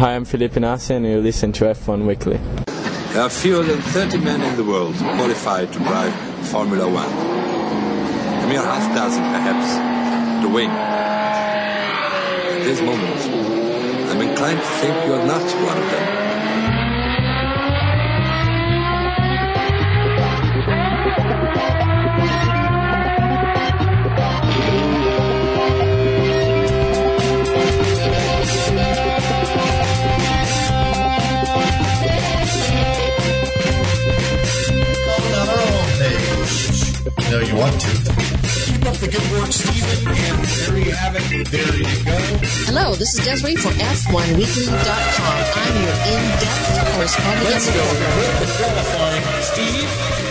Hi, I'm Felipe Nassi, and you listen to F1 Weekly. There are fewer than 30 men in the world qualified to drive Formula One. A mere half dozen, perhaps, to win. At this moment, I'm inclined to think you're not one of them. No, you want to. Keep up the good work, Stephen, and there you have it. There you go. Hello, this is Desiree for F1Weekly.com. I'm your in-depth correspondent. Let's go with the qualifying, Steve.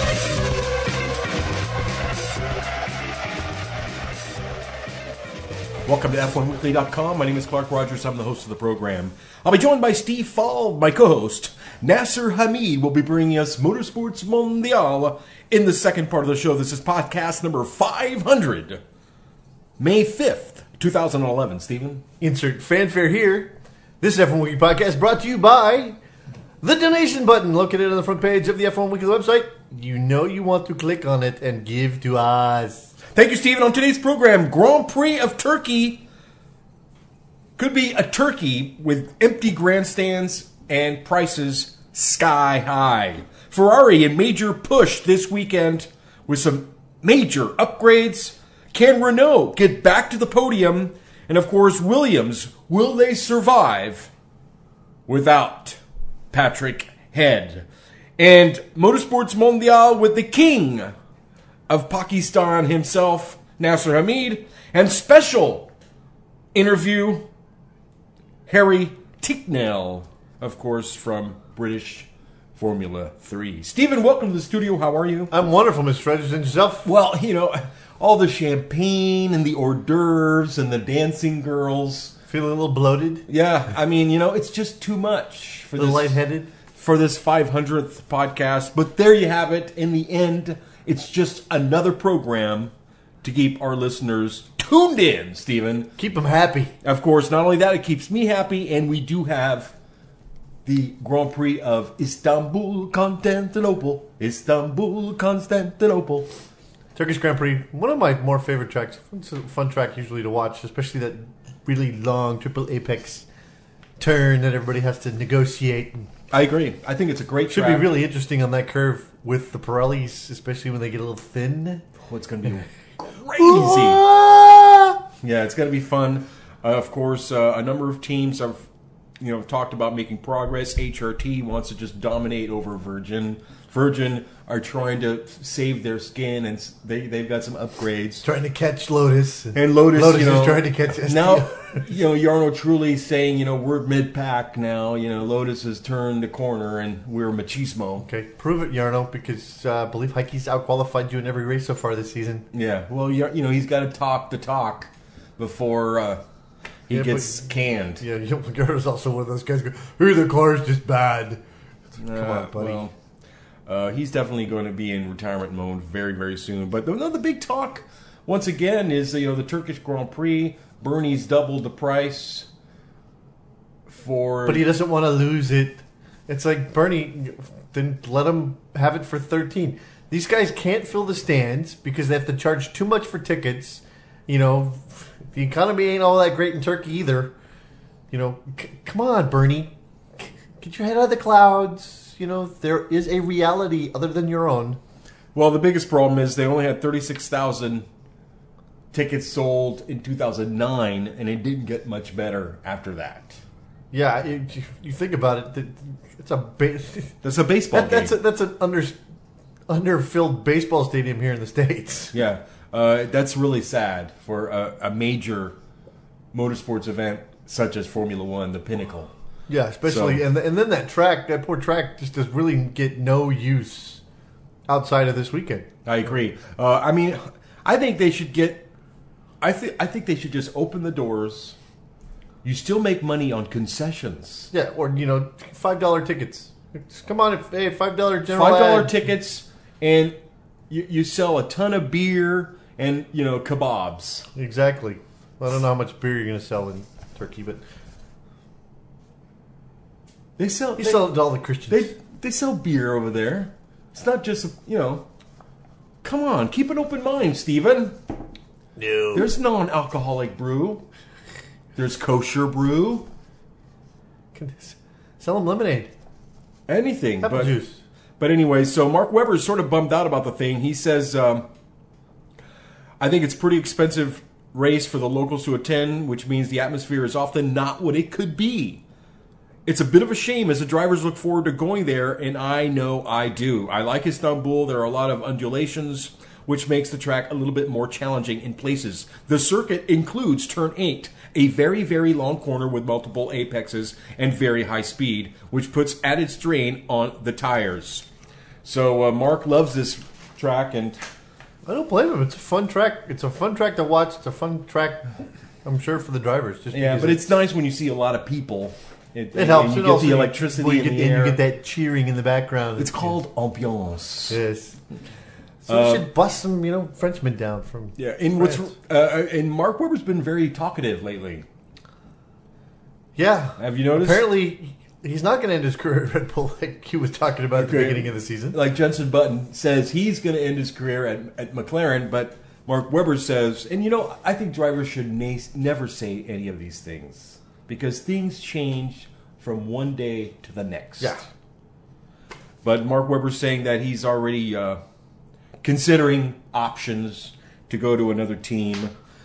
Welcome to F1Weekly.com. My name is Clark Rogers. I'm the host of the program. I'll be joined by Steve Fall, my co-host. Nasser Hamid will be bringing us Motorsports Mondial in the second part of the show. This is podcast number 500, May 5th, 2011. Stephen? Insert fanfare here. This F1 Weekly podcast brought to you by the donation button located on the front page of the F1 Weekly website. You know you want to click on it and give to us. Thank you, Stephen. On today's program, Grand Prix of Turkey could be a turkey with empty grandstands and prices sky high. Ferrari in major push this weekend with some major upgrades. Can Renault get back to the podium? And of course, Williams, will they survive without Patrick Head? And Motorsports Mondial with the king of Pakistan himself, Nasser Hamid, and special interview, Harry Ticknell, of course, from British Formula 3. Stephen, welcome to the studio. How are you? I'm wonderful, Mr. Rogers, and yourself? Well, you know, all the champagne and the hors d'oeuvres and the dancing girls. Feeling a little bloated? Yeah, I mean, you know, it's just too much for a little lightheaded? For this 500th podcast. But there you have it. In the end, it's just another program to keep our listeners tuned in, Stephen. Keep them happy. Of course, not only that, it keeps me happy, and we do have the Grand Prix of Istanbul, Constantinople. Istanbul, Constantinople. Turkish Grand Prix, one of my more favorite tracks. It's a fun track usually to watch, especially that really long triple apex turn that everybody has to negotiate. I agree. I think it's a great track. Should be really interesting on that curve with the Pirellis, especially when they get a little thin. Oh, it's going to be crazy. Yeah, it's going to be fun. Of course, a number of teams have talked about making progress. HRT wants to just dominate over Virgin. Virgin are trying to save their skin, and they've got some upgrades. Trying to catch Lotus. And Lotus is trying to catch STL. Now, Jarno Trulli saying, we're mid-pack now. Lotus has turned the corner, and we're machismo. Okay, prove it, Jarno, because I believe Heike's out-qualified you in every race so far this season. Yeah, well, he's got to talk the talk before he gets canned. Yeah, Jarno's also one of those guys who go, hey, the car's just bad. Come on, buddy. Well, he's definitely going to be in retirement mode very, very soon. But the big talk, once again, is the Turkish Grand Prix. Bernie's doubled the price for... But he doesn't want to lose it. It's like, Bernie, then let him have it for 13. These guys can't fill the stands because they have to charge too much for tickets. The economy ain't all that great in Turkey either. Come on, Bernie. Get your head out of the clouds. There is a reality other than your own. Well, the biggest problem is they only had 36,000 tickets sold in 2009, and it didn't get much better after that. Yeah, you think about it. It's that's a baseball game. That's an underfilled baseball stadium here in the States. Yeah, that's really sad for a major motorsports event such as Formula One, the pinnacle. Yeah, especially, and then that poor track just does really get no use outside of this weekend. I agree. I think they should get. I think they should just open the doors. You still make money on concessions. Yeah, or $5 tickets. Come on, $5 general $5 ad. tickets, and you sell a ton of beer and kebabs. Exactly. Well, I don't know how much beer you're going to sell in Turkey, but They sell. He sold to all the Christians. They sell beer over there. It's not just Come on, keep an open mind, Stephen. No. There's non-alcoholic brew. There's kosher brew. Sell them lemonade. Anything. Apple juice. But anyway, so Mark Webber's sort of bummed out about the thing. He says, I think it's pretty expensive race for the locals to attend, which means the atmosphere is often not what it could be. It's a bit of a shame as the drivers look forward to going there, and I know I do. I like Istanbul. There are a lot of undulations, which makes the track a little bit more challenging in places. The circuit includes Turn 8, a very, very long corner with multiple apexes and very high speed, which puts added strain on the tires. So Mark loves this track, and I don't blame him. It's a fun track. It's a fun track to watch. It's a fun track, I'm sure, for the drivers. Yeah, but it's nice when you see a lot of people. It helps. You get the electricity in the air. You get that cheering in the background. It's called ambiance. Yes. So we should bust some, Frenchmen down from. Yeah, and Mark Webber's been very talkative lately. Yeah. Have you noticed? Apparently, he's not going to end his career at Red Bull like he was talking about at the beginning of the season. Like Jenson Button says he's going to end his career at McLaren, but Mark Webber says, and I think drivers should never say any of these things. Because things change from one day to the next. Yeah. But Mark Webber's saying that he's already considering options to go to another team.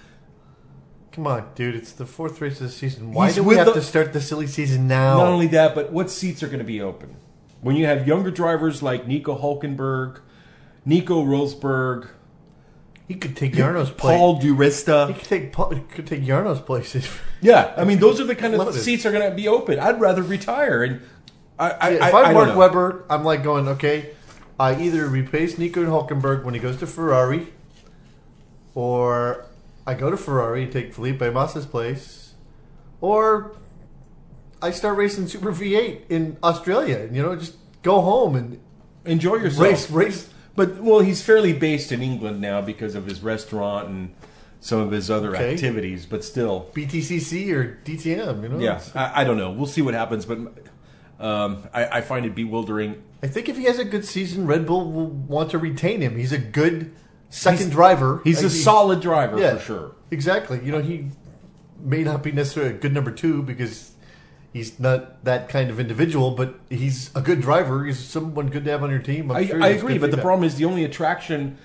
Come on, dude. It's the fourth race of the season. Why do we have to start the silly season now? Not only that, but what seats are going to be open? When you have younger drivers like Nico Hülkenberg, Nico Rosberg, he could take Jarno's place. Paul Di Resta. He could take Jarno's place. Yeah, I mean, those are the kind of seats are going to be open. I'd rather retire. And if I'm Mark Webber, I'm like going, okay, I either replace Nico Hülkenberg when he goes to Ferrari, or I go to Ferrari and take Felipe Massa's place, or I start racing Super V8 in Australia. Just go home and enjoy yourself. Race. But, he's fairly based in England now because of his restaurant and some of his other activities, but still. BTCC or DTM, Yeah, I don't know. We'll see what happens, but I find it bewildering. I think if he has a good season, Red Bull will want to retain him. He's a good second driver. He's a solid driver, for sure. Exactly. He may not be necessarily a good number 2 because he's not that kind of individual, but he's a good driver. He's someone good to have on your team. I agree, but the problem is the only attraction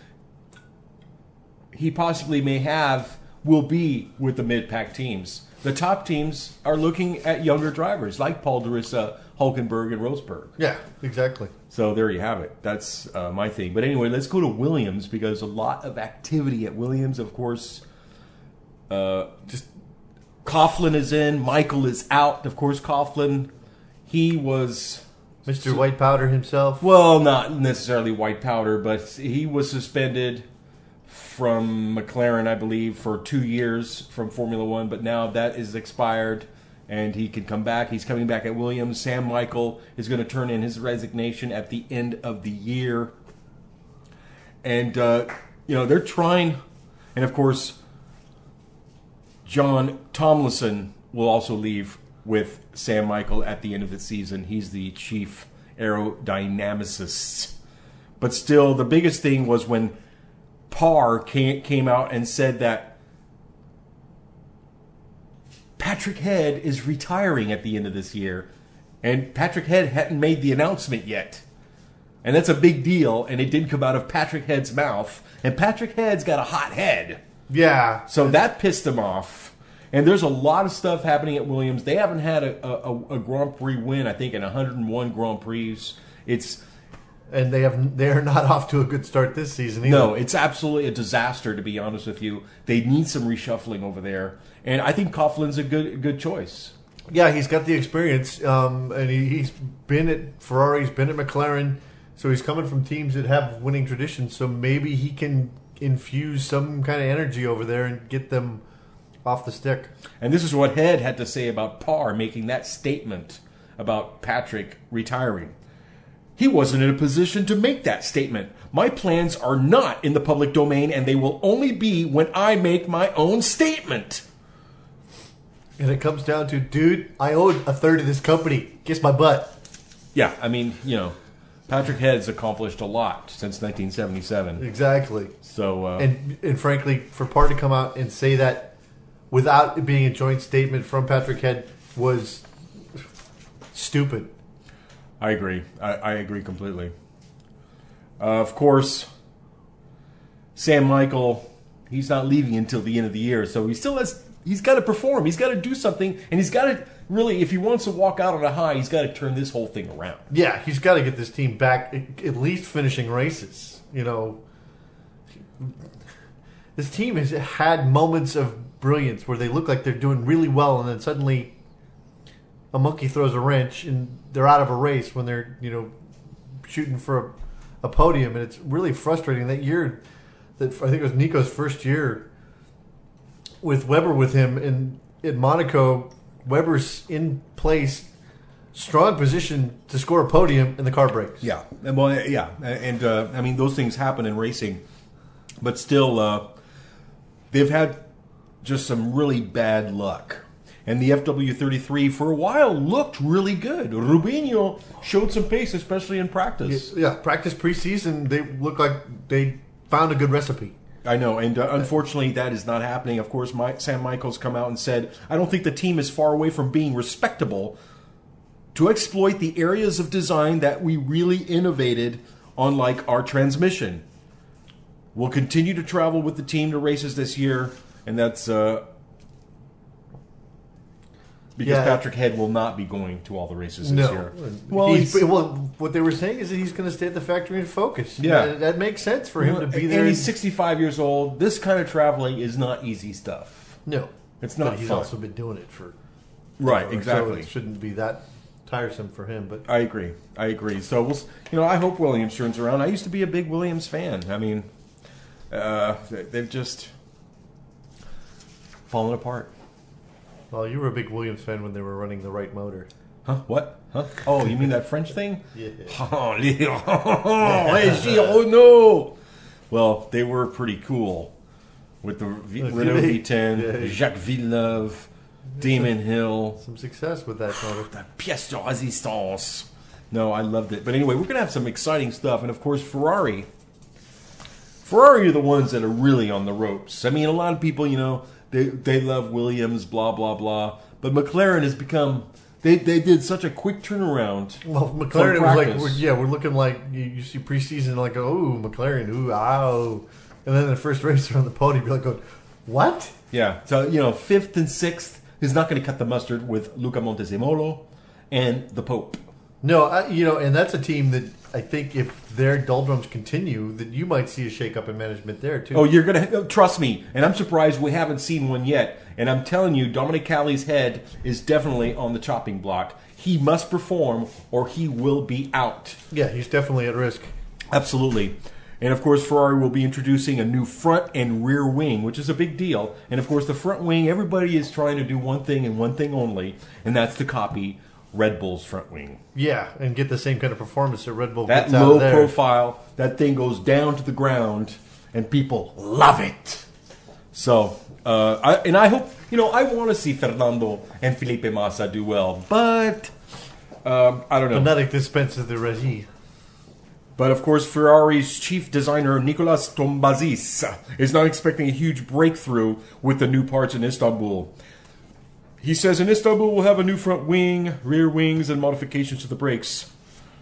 he possibly may have will be with the mid-pack teams. The top teams are looking at younger drivers like Paul Di Resta, Hülkenberg, and Rosberg. Yeah, exactly. So there you have it. That's my thing. But anyway, let's go to Williams because a lot of activity at Williams, of course. Just Coughlin is in. Michael is out. Of course, Coughlin, he was... Mr. White Powder himself? Well, not necessarily white powder, but he was suspended from McLaren, I believe, for 2 years from Formula One. But now that is expired, and he can come back. He's coming back at Williams. Sam Michael is going to turn in his resignation at the end of the year. And, they're trying... And, of course... John Tomlinson will also leave with Sam Michael at the end of the season. He's the chief aerodynamicist. But still, the biggest thing was when Parr came out and said that Patrick Head is retiring at the end of this year. And Patrick Head hadn't made the announcement yet. And that's a big deal, and it didn't come out of Patrick Head's mouth. And Patrick Head's got a hot head. Yeah. So that pissed him off. And there's a lot of stuff happening at Williams. They haven't had a Grand Prix win, I think, in 101 Grand Prix. And they are not off to a good start this season either. No, it's absolutely a disaster, to be honest with you. They need some reshuffling over there. And I think Coughlin's a good choice. Yeah, he's got the experience. And he's been at Ferrari, he's been at McLaren. So he's coming from teams that have winning traditions. So maybe he can infuse some kind of energy over there and get them off the stick. And this is what Head had to say about Parr making that statement about Patrick retiring. He wasn't in a position to make that statement. My plans are not in the public domain, and they will only be when I make my own statement. And it comes down to, dude, I own a third of this company. Kiss my butt. Yeah, I mean, Patrick Head's accomplished a lot since 1977. Exactly. So, and frankly, for Parr to come out and say that without it being a joint statement from Patrick Head was stupid. I agree. I agree completely. Of course, Sam Michael, he's not leaving until the end of the year, so he's got to perform. He's got to do something, and he's got to really, if he wants to walk out on a high, he's got to turn this whole thing around. Yeah, he's got to get this team back, at least finishing races. This team has had moments of brilliance where they look like they're doing really well, and then suddenly a monkey throws a wrench and they're out of a race when they're shooting for a podium, and it's really frustrating. That year, that I think it was Nico's first year with Weber with him in Monaco. Weber's in place, strong position to score a podium, and the car breaks. Yeah, and I mean those things happen in racing, but still, they've had just some really bad luck. And the FW33 for a while looked really good. Rubinho showed some pace, especially in practice. Yeah, practice preseason, they look like they found a good recipe. I know, and unfortunately that is not happening. Of course, Sam Michaels come out and said, I don't think the team is far away from being respectable to exploit the areas of design that we really innovated on, like our transmission. We'll continue to travel with the team to races this year, and that's because Patrick Head will not be going to all the races this year. Well, what they were saying is that he's going to stay at the factory and focus. Yeah. That makes sense for him to be there. And he's 65 years old. This kind of traveling is not easy stuff. No. It's not But he's fun. also been doing it for... Right, exactly. So it shouldn't be that tiresome for him. But I agree. So, I hope Williams turns around. I used to be a big Williams fan. I mean, they've just fallen apart. Well, you were a big Williams fan when they were running the right motor. Huh? What? Huh? Oh, you mean that French thing? Yeah. Oh, no! Well, they were pretty cool with the Renault V10, Jacques Villeneuve, Damon Hill. Some success with that motor. The pièce de résistance. No, I loved it. But anyway, we're going to have some exciting stuff. And, of course, Ferrari are the ones that are really on the ropes. I mean, a lot of people, they love Williams, blah, blah, blah. But McLaren has become... They did such a quick turnaround. Well, McLaren, it was like, we're looking like, you see preseason, like, oh, McLaren, ooh, ow. And then the first race they're on the podium, you're like, going, what? Yeah. So, 5th and 6th is not going to cut the mustard with Luca Montezemolo and the Pope. No, and that's a team that I think if their doldrums continue, that you might see a shakeup in management there, too. Oh, you're going to... Trust me. And I'm surprised we haven't seen one yet. And I'm telling you, Dominic Callie's head is definitely on the chopping block. He must perform or he will be out. Yeah, he's definitely at risk. Absolutely. And, of course, Ferrari will be introducing a new front and rear wing, which is a big deal. And, of course, the front wing, everybody is trying to do one thing and one thing only, and that's to copy Red Bull's front wing. Yeah, and get the same kind of performance that Red Bull that gets out of there. That low profile, that thing goes down to the ground, and people love it. So, I hope, I want to see Fernando and Felipe Massa do well, but I don't know. But not at the expense of the Regi. But, of course, Ferrari's chief designer, Nicolas Tombazis, is not expecting a huge breakthrough with the new parts in Istanbul. He says in Istanbul we'll have a new front wing, rear wings, and modifications to the brakes.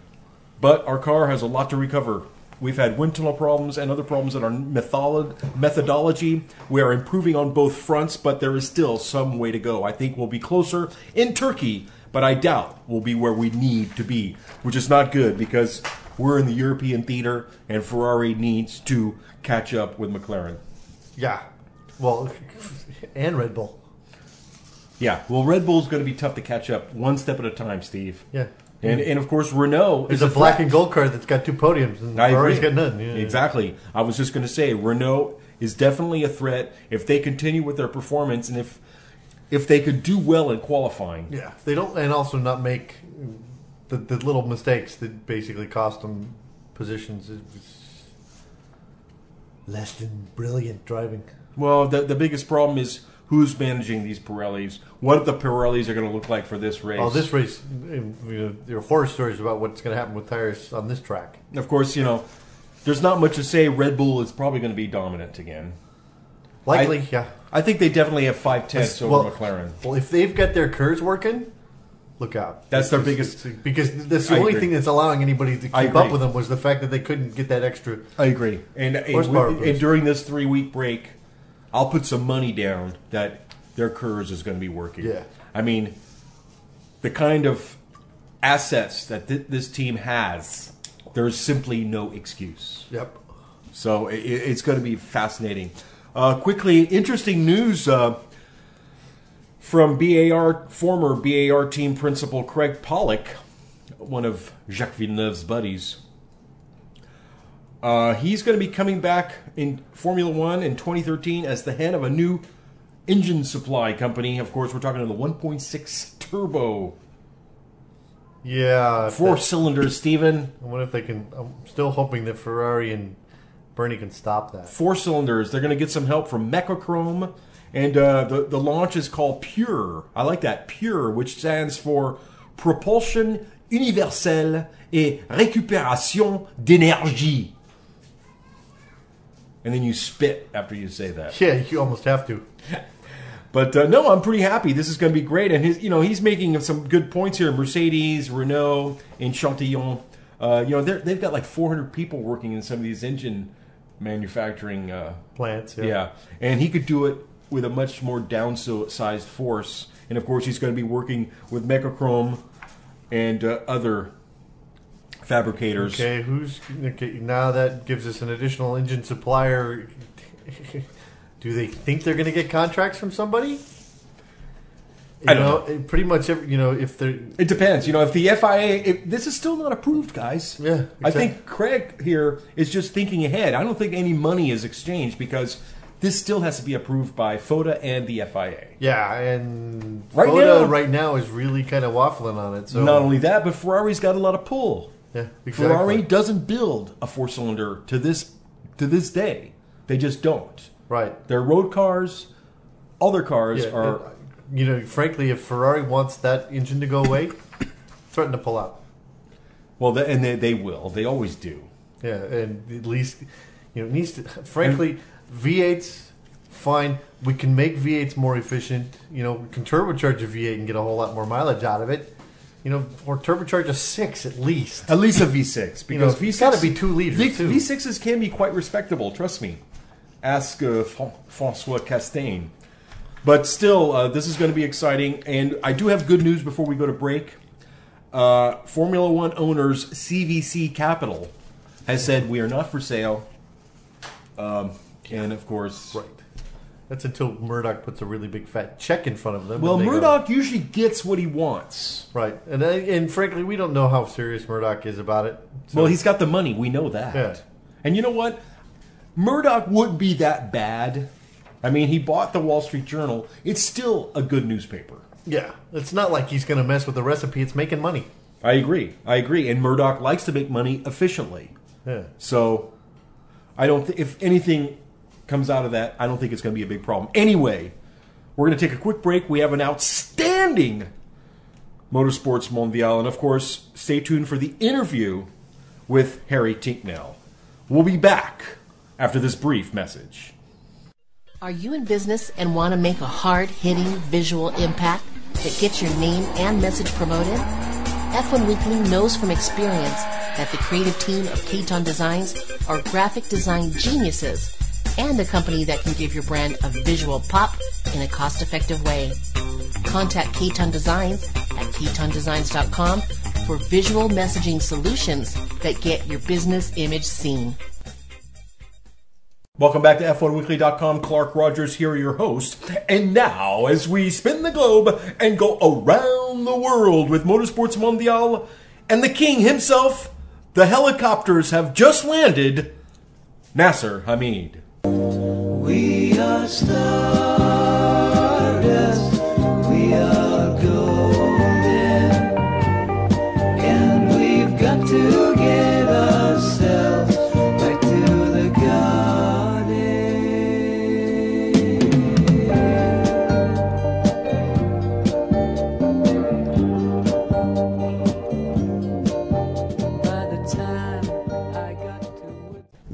But our car has a lot to recover. We've had wind tunnel problems and other problems in our methodology. We are improving on both fronts, but there is still some way to go. I think we'll be closer in Turkey, but I doubt we'll be where we need to be, which is not good because we're in the European theater and Ferrari needs to catch up with McLaren. Yeah. Well, and Red Bull. Yeah, well, Red Bull's going to be tough to catch up one step at a time, Steve. Yeah. And of course, Renault is a black threat. and gold car that's got 2 podiums, and Ferrari's got none. Yeah. Exactly. I was just going to say, Renault is definitely a threat if they continue with their performance and if they could do well in qualifying. Yeah, they don't, and also not make the little mistakes that basically cost them positions. It's less than brilliant driving. Well, the biggest problem is who's managing these Pirellis, what the Pirellis are going to look like for this race. Oh, this race, there are horror stories about what's going to happen with tires on this track. Of course, there's not much to say. Red Bull is probably going to be dominant again. Likely, yeah. I think they definitely have 5/10 over McLaren. Well, if they've got their curves working, look out. That's their biggest... Because that's the only thing that's allowing anybody to keep up with them was the fact that they couldn't get that extra... I agree. And during this 3-week break, I'll put some money down that their curves is going to be working. Yeah. I mean, the kind of assets that this team has, there's simply no excuse. Yep. So it's going to be fascinating. Quickly, interesting news from former BAR team principal Craig Pollock, one of Jacques Villeneuve's buddies. He's going to be coming back in Formula One in 2013 as the head of a new engine supply company. Of course, we're talking about the 1.6 turbo. Yeah. 4 cylinders, Steven. I wonder if they can... I'm still hoping that Ferrari and Bernie can stop that. 4 cylinders. They're going to get some help from Mechachrome. And the launch is called PURE. I like that. PURE, which stands for Propulsion Universelle et Récupération d'Énergie. And then you spit after you say that. Yeah, you almost have to. But no, I'm pretty happy. This is going to be great. And he's making some good points here. Mercedes, Renault, and Chantillon. They've got like 400 people working in some of these engine manufacturing plants. Yeah, and he could do it with a much more downsized force. And of course, he's going to be working with Mechachrome and other fabricators. Okay, now that gives us an additional engine supplier. Do they think they're going to get contracts from somebody? I don't know. Pretty much, if they're... It depends. If the FIA... this is still not approved, guys. Yeah, exactly. I think Craig here is just thinking ahead. I don't think any money is exchanged because this still has to be approved by FOTA and the FIA. Yeah, and FOTA right now is really kind of waffling on it. So not only that, but Ferrari's got a lot of pull. Yeah, exactly. Ferrari doesn't build a 4-cylinder to this day. They just don't. Right. Their road cars, all their cars are... frankly, if Ferrari wants that engine to go away, threaten to pull out. Well, they will. They always do. Yeah, and at least, it needs to... Frankly, V8s, fine. We can make V8s more efficient. We can turbocharge a V8 and get a whole lot more mileage out of it. Or turbocharge a 6 at least. At least a V6. Because V6... It's got to be 2 liters, too. V6s can be quite respectable, trust me. Ask François Castaigne. But still, this is going to be exciting. And I do have good news before we go to break. Formula One owners CVC Capital has said we are not for sale. And, of course... Right. That's until Murdoch puts a really big fat check in front of them. Well, Murdoch usually gets what he wants. Right. And frankly, we don't know how serious Murdoch is about it. So. Well, he's got the money. We know that. Yeah. And you know what? Murdoch wouldn't be that bad. I mean, he bought the Wall Street Journal. It's still a good newspaper. Yeah. It's not like he's going to mess with the recipe. It's making money. I agree. And Murdoch likes to make money efficiently. Yeah. So, I don't think if anything comes out of that, I don't think it's going to be a big problem. Anyway, we're going to take a quick break. We have an outstanding Motorsports Mondial. And, of course, stay tuned for the interview with Harry Tinknell. We'll be back after this brief message. Are you in business and want to make a hard-hitting visual impact that gets your name and message promoted? F1 Weekly knows from experience that the creative team of Katon Designs are graphic design geniuses and a company that can give your brand a visual pop in a cost-effective way. Contact Katon Designs at katondesigns.com for visual messaging solutions that get your business image seen. Welcome back to F1Weekly.com. Clark Rogers here, your host. And now, as we spin the globe and go around the world with Motorsports Mondial and the king himself, the helicopters have just landed, Nasser Hamid. We are stardust, we are golden, and we've got to get ourselves back to the garden.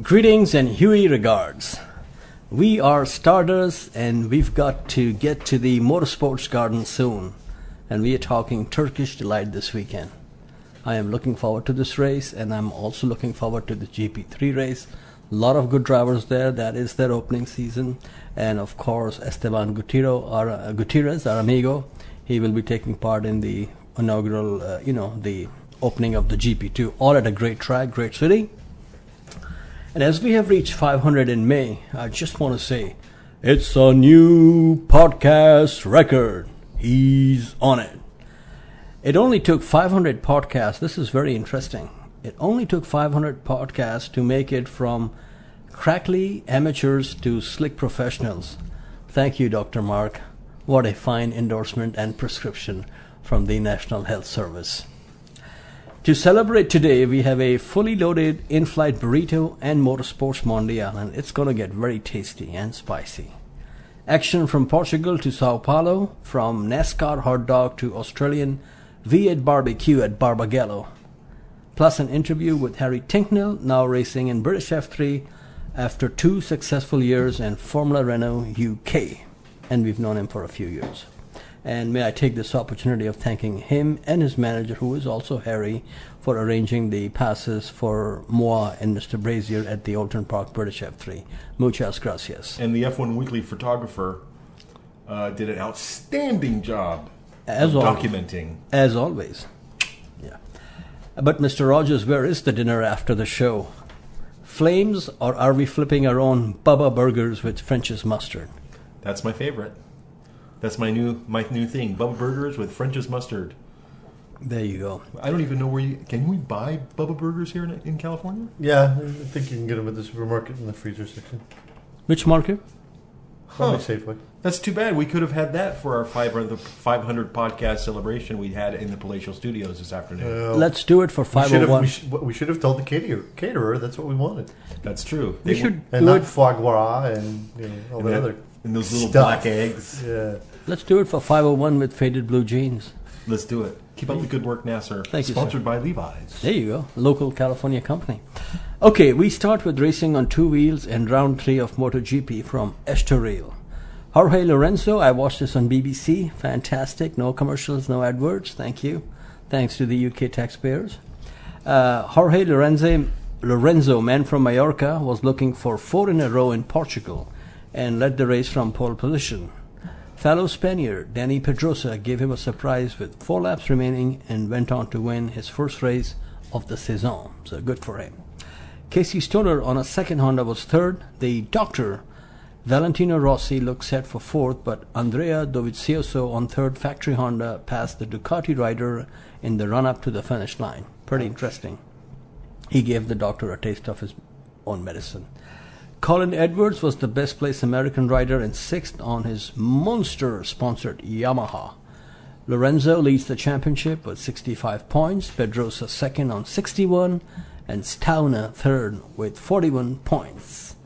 Greetings and Huey regards. We are starters and we've got to get to the Motorsports Garden soon. And we are talking Turkish Delight this weekend. I am looking forward to this race, and I'm also looking forward to the GP3 race. A lot of good drivers there. That is their opening season. And of course, Esteban Gutierrez, our amigo, he will be taking part in the inaugural, the opening of the GP2. All at a great track, great city. And as we have reached 500 in May, I just want to say, it's a new podcast record. He's on it. It only took 500 podcasts. This is very interesting. It only took 500 podcasts to make it from crackly amateurs to slick professionals. Thank you, Dr. Mark. What a fine endorsement and prescription from the National Health Service. To celebrate today, we have a fully loaded in-flight burrito and Motorsports Mondial, and it's going to get very tasty and spicy. Action from Portugal to Sao Paulo, from NASCAR hot dog to Australian V8 barbecue at Barbagallo. Plus an interview with Harry Tinknell, now racing in British F3 after 2 successful years in Formula Renault UK. And we've known him for a few years. And may I take this opportunity of thanking him and his manager, who is also Harry, for arranging the passes for Moa and Mr. Brazier at the Oulton Park British F3. Muchas gracias. And the F1 Weekly photographer did an outstanding job As of always. documenting. As always. Yeah. But Mr. Rogers, where is the dinner after the show? Flames, or are we flipping our own Bubba burgers with French's mustard? That's my favorite. That's my new thing. Bubba Burgers with French's mustard. There you go. I don't even know where can we buy Bubba Burgers here in California? Yeah, I think you can get them at the supermarket in the freezer section. Which market? Probably Safeway. That's too bad. We could have had that for our 500 podcast celebration we had in the Palatial Studios this afternoon. Let's do it for 501. We should have told the caterer that's what we wanted. That's true. We should And do not it. foie gras and all that other and those little stuff. black eggs. Yeah. Let's do it for 501 with faded blue jeans. Let's do it. Keep up the good work, Nasser. Thank you, Sponsored sir. by Levi's. There you go. Local California company. Okay, we start with racing on 2 wheels in round 3 of MotoGP from Estoril. Jorge Lorenzo, I watched this on BBC. Fantastic. No commercials, no adverts. Thank you. Thanks to the UK taxpayers. Jorge Lorenzo, man from Mallorca, was looking for 4 in a row in Portugal and led the race from pole position. Fellow Spaniard Dani Pedrosa gave him a surprise with 4 laps remaining and went on to win his first race of the saison. So good for him. Casey Stoner on a second Honda was third. The doctor, Valentino Rossi, looked set for fourth, but Andrea Dovizioso on third factory Honda passed the Ducati rider in the run-up to the finish line. Pretty interesting. He gave the doctor a taste of his own medicine. Colin Edwards was the best placed American rider in 6th on his Monster-sponsored Yamaha. Lorenzo leads the championship with 65 points, Pedrosa second on 61, and Stauner third with 41 points.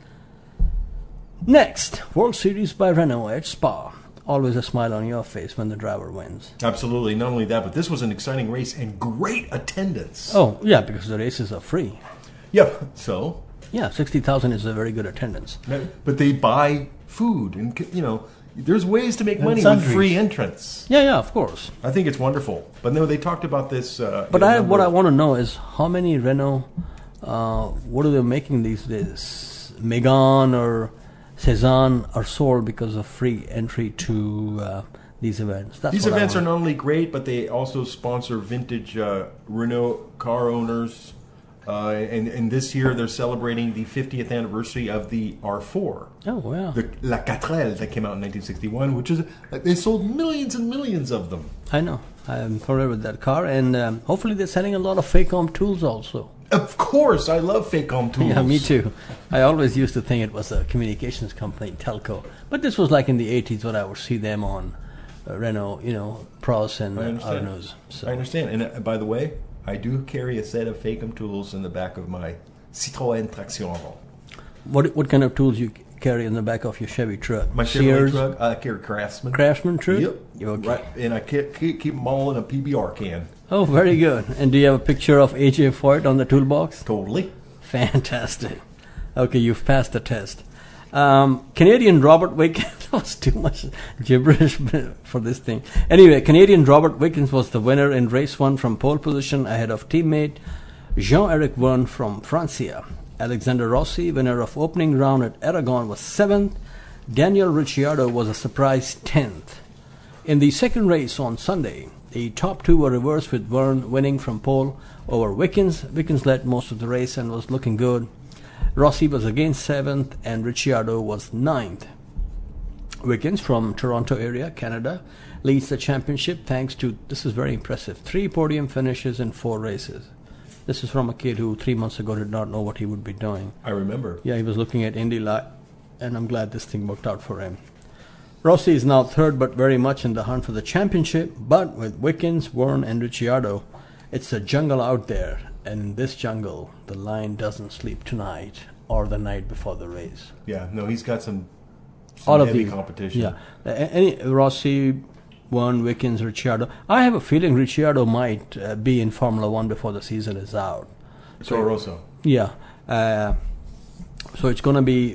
Next, World Series by Renault at Spa. Always a smile on your face when the driver wins. Absolutely. Not only that, but this was an exciting race and great attendance. Oh, yeah, because the races are free. Yep. So? Yeah, 60,000 is a very good attendance. But they buy food and, there's ways to make And money sundries. with free entrance. Yeah, of course. I think it's wonderful. But no, they talked about this. But what I want to know is how many Renault, what are they making these days? Megane or Cezanne are sold because of free entry to these events. These events are not only great, but they also sponsor vintage Renault car owners. And this year they're celebrating the 50th anniversary of the R4. Oh, wow. The La Quatrelle that came out in 1961, which is, they sold millions and millions of them. I know. I'm familiar with that car. And hopefully they're selling a lot of Facom tools also. Of course, I love Facom tools. Yeah, me too. I always used to think it was a communications company, Telco. But this was like in the 80s when I would see them on Renault, Pros and Arnaud's. So. I understand. And by the way, I do carry a set of Facom tools in the back of my Citroën Traction. What kind of tools you carry in the back of your Chevy truck? My Chevrolet Sears? truck, I carry Craftsman. Craftsman truck? Yep. Okay. Right. And I keep them all in a PBR can. Oh, very good. And do you have a picture of AJ Foyt on the toolbox? Totally. Fantastic. Okay, you've passed the test. Canadian Robert Wickens, that was too much gibberish for this thing. Anyway, Canadian Robert Wickens was the winner in race 1 from pole position ahead of teammate Jean-Eric Vergne from Francia. Alexander Rossi, winner of opening round at Aragon, was 7th. Daniel Ricciardo was a surprise 10th. In the second race on Sunday, the top two were reversed with Vergne winning from pole over Wickens. Wickens led most of the race and was looking good. Rossi was again 7th and Ricciardo was 9th. Wickens from Toronto area, Canada, leads the championship thanks to, this is very impressive, 3 podium finishes in 4 races. This is from a kid who 3 months ago did not know what he would be doing. I remember. Yeah, he was looking at Indy Light, and I'm glad this thing worked out for him. Rossi is now 3rd, but very much in the hunt for the championship. But with Wickens, Vergne, and Ricciardo, it's a jungle out there. And in this jungle, the lion doesn't sleep tonight or the night before the race. Yeah, no, he's got some All of heavy these competition. Yeah, any Rossi, Vergne, Wickens, Ricciardo. I have a feeling Ricciardo might be in Formula One before the season is out. Toro Rosso. Yeah, so it's going to be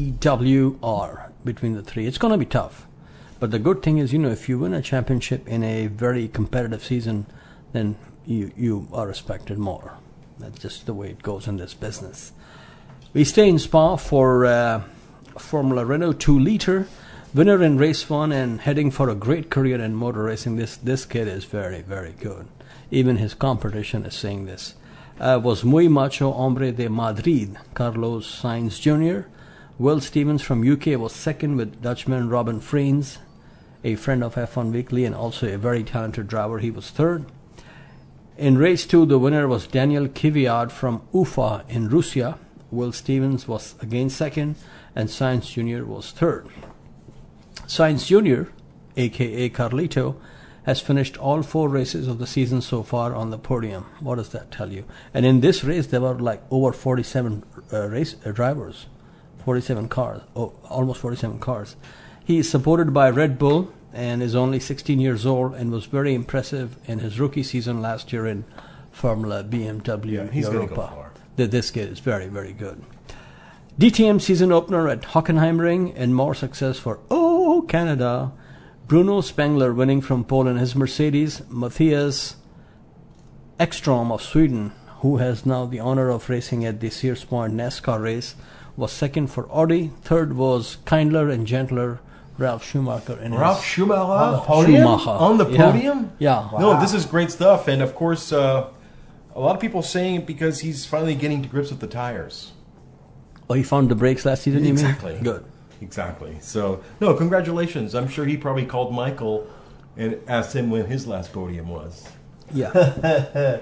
VWR between the 3. It's going to be tough, but the good thing is, if you win a championship in a very competitive season, then you are respected more. That's just the way it goes in this business. We stay in Spa for Formula Renault 2 liter. Winner in race 1 and heading for a great career in motor racing. This kid is very, very good. Even his competition is saying this. Was muy macho hombre de Madrid, Carlos Sainz Jr. Will Stevens from UK was 2nd with Dutchman Robin Freins, a friend of F1 Weekly and also a very talented driver. He was 3rd. In race 2, the winner was Daniel Kvyat from Ufa in Russia. Will Stevens was again 2nd, and Sainz Jr. was 3rd. Sainz Jr., aka Carlito, has finished all 4 races of the season so far on the podium. What does that tell you? And in this race, there were like over 47 drivers, 47 cars, almost 47 cars. He is supported by Red Bull and is only 16 years old and was very impressive in his rookie season last year in Formula BMW Yeah, he's going to Europa. go far. This kid is very, very good. DTM season opener at Hockenheimring and more success for Canada. Bruno Spengler winning from pole in his Mercedes. Matthias Ekstrom of Sweden, who has now the honor of racing at the Sears Point NASCAR race, was 2nd for Audi. 3rd was kindler and gentler Ralf Schumacher. Ralf Schumacher on the podium? Schumacher. On the podium? Yeah. No, this is great stuff. And of course, a lot of people saying it because he's finally getting to grips with the tires. Oh, he found the brakes last season, you mean? Exactly. Good. Exactly. So, no, congratulations. I'm sure he probably called Michael and asked him when his last podium was. Yeah.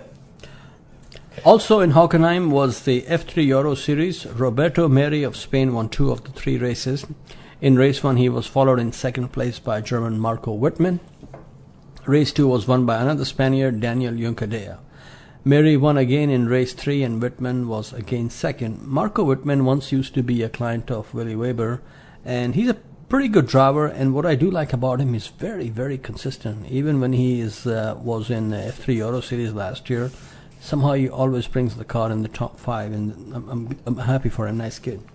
Also in Hockenheim was the F3 Euro Series. Roberto Meri of Spain won 2 of the 3 races. In race 1, he was followed in 2nd place by German Marco Wittmann. Race 2 was won by another Spaniard, Daniel Juncadella. Meri won again in race 3 and Wittmann was again 2nd. Marco Wittmann once used to be a client of Willy Weber, and he's a pretty good driver, and what I do like about him is very, very consistent. Even when he was in F3 Euro Series last year, somehow he always brings the car in the top 5, and I'm happy for him. Nice kid.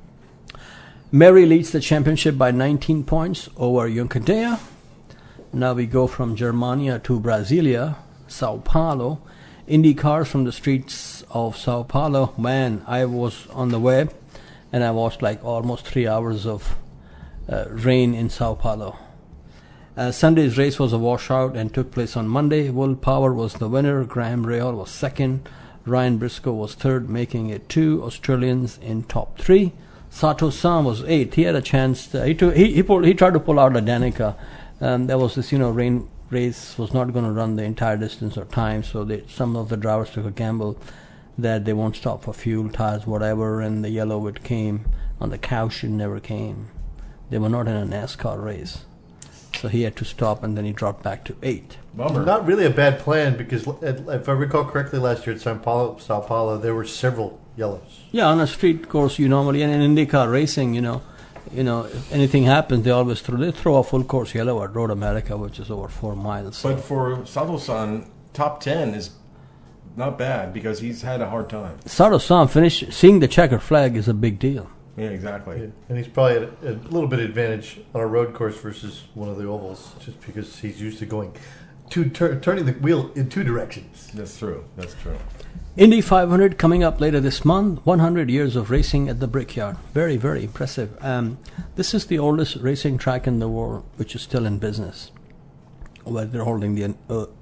Meri leads the championship by 19 points over Juncadella. Now we go from Germania to Brasilia, Sao Paulo. Indy cars from the streets of Sao Paulo. Man, I was on the web and I watched like almost 3 hours of rain in Sao Paulo. Sunday's race was a washout and took place on Monday. Will Power was the winner. Graham Rahal was 2nd. Ryan Briscoe was 3rd, making it 2 Australians in top 3. Sato San was 8th. He had a chance. He tried to pull out a Danica. There was this, rain race was not going to run the entire distance or time, so some of the drivers took a gamble that they won't stop for fuel, tires, whatever, and the yellow would came on the couch. It never came. They were not in a NASCAR race, so he had to stop, and then he dropped back to 8th. Bummer. Not really a bad plan because, if I recall correctly, last year at Sao Paulo, there were several yellows. Yeah, on a street course, you normally, and in IndyCar racing, if anything happens, they throw a full course yellow at Road America, which is over 4 miles. But for Sato-san, top 10 is not bad because he's had a hard time. Start of Sam finish. Seeing the checker flag is a big deal. Yeah, exactly. And he's probably at a little bit advantage on a road course versus one of the ovals, just because he's used to going turning the wheel in two directions. That's true. That's true. Indy 500 coming up later this month. 100 years of racing at the Brickyard. Very, very impressive. This is the oldest racing track in the world, which is still in business, where they're holding the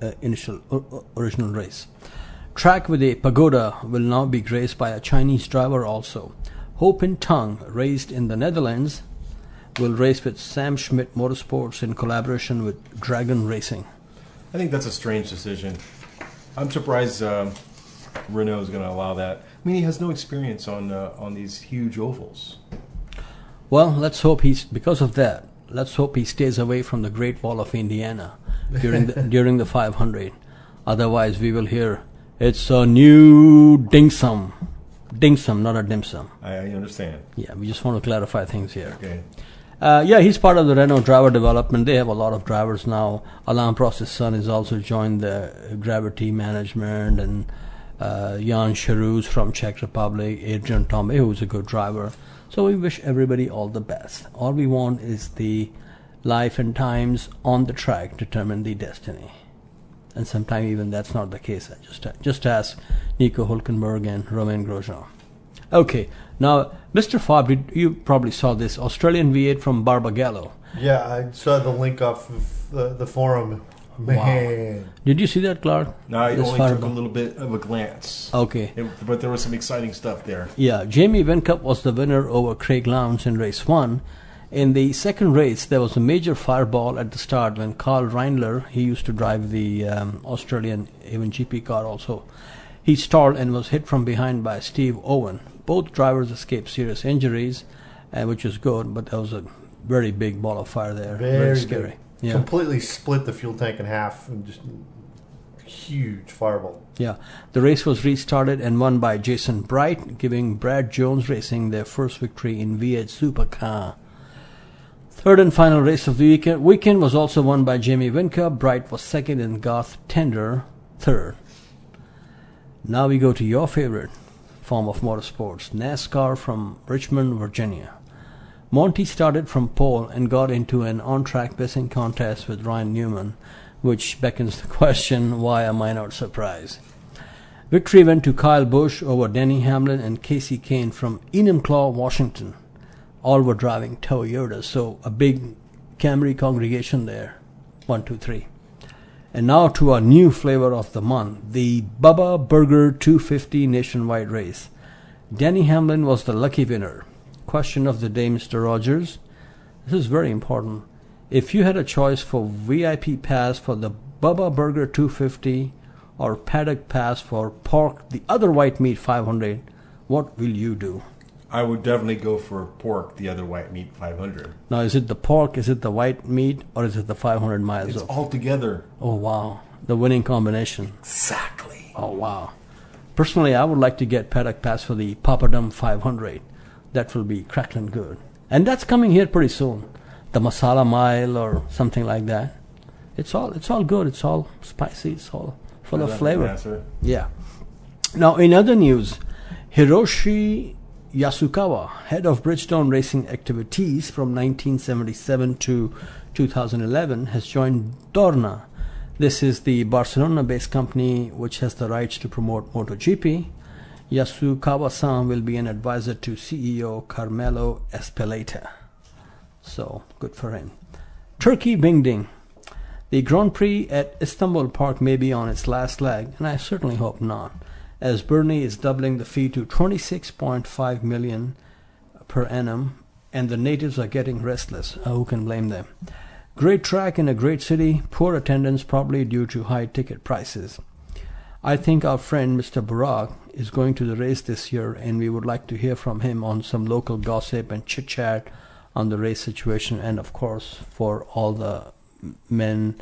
original race. Track with a pagoda will now be graced by a Chinese driver also. Ho Pin Tong, raised in the Netherlands, will race with Sam Schmidt Motorsports in collaboration with Dragon Racing. I think that's a strange decision. I'm surprised Renault is going to allow that. I mean, he has no experience on these huge ovals. Well, let's hope because of that. Let's hope he stays away from the Great Wall of Indiana during the 500. Otherwise, we will hear it's a new dingsum. Dingsum, not a dim sum. I understand. Yeah, we just want to clarify things here. Okay. He's part of the Renault driver development. They have a lot of drivers now. Alain Prost's son has also joined the Gravity Management, and Jan Charus from Czech Republic, Adrian Tomé, who's a good driver. So we wish everybody all the best. All we want is the life and times on the track determine the destiny. And sometimes even that's not the case. Just ask Nico Hülkenberg and Romain Grosjean. Okay, now, Mr. Fabre, you probably saw this Australian V8 from Barbagallo. Yeah, I saw the link off of the forum. Man. Wow. Did you see that, Clark? No, I This only Farba- took a little bit of a glance. Okay. But there was some exciting stuff there. Yeah, Jamie Whincup was the winner over Craig Lowndes in race 1. In the second race, there was a major fireball at the start when Karl Reindler, he used to drive the Australian even GP car also, he stalled and was hit from behind by Steve Owen. Both drivers escaped serious injuries, which is good, but there was a very big ball of fire there. Very scary. Big. Yeah. Completely split the fuel tank in half and just huge fireball. Yeah, the race was restarted and won by Jason Bright, giving Brad Jones Racing their first victory in V8 Supercar. Third and final race of the weekend was also won by Jamie Whincup. Bright was second and Garth Tender third. Now we go to your favorite form of motorsports, NASCAR from Richmond, Virginia. Monty started from pole and got into an on-track racing contest with Ryan Newman, which beckons the question, why am I not surprised? Victory went to Kyle Busch over Denny Hamlin and Casey Kane from Enumclaw, Washington. All were driving Toyotas, so a big Camry congregation there. 1, 2, 3. And now to our new flavor of the month, the Bubba Burger 250 nationwide race. Denny Hamlin was the lucky winner. Question of the day, Mr. Rogers. This is very important. If you had a choice for VIP pass for the Bubba Burger 250 or paddock pass for Pork, the other white meat 500, what will you do? I would definitely go for pork, the other white meat 500. Now, is it the pork, is it the white meat, or is it the 500 miles It's of? all together. Oh, wow. The winning combination. Exactly. Oh, wow. Personally, I would like to get paddock pass for the Papadum 500. That will be crackling good. And that's coming here pretty soon. The Masala Mile or something like that. It's all good. It's all spicy. It's all full of flavor. Answer. Yeah. Now, in other news, Hiroshi Yasukawa, head of Bridgestone Racing activities from 1977 to 2011, has joined Dorna. This is the Barcelona-based company which has the rights to promote MotoGP. Yasukawa-san will be an advisor to CEO Carmelo Espeleta. So, good for him. Turkey Bingding. The Grand Prix at Istanbul Park may be on its last leg, and I certainly hope not, as Bernie is doubling the fee to 26.5 million per annum, and the natives are getting restless. Who can blame them? Great track in a great city, poor attendance probably due to high ticket prices. I think our friend Mr. Burak is going to the race this year, and we would like to hear from him on some local gossip and chit-chat on the race situation, and of course for all the men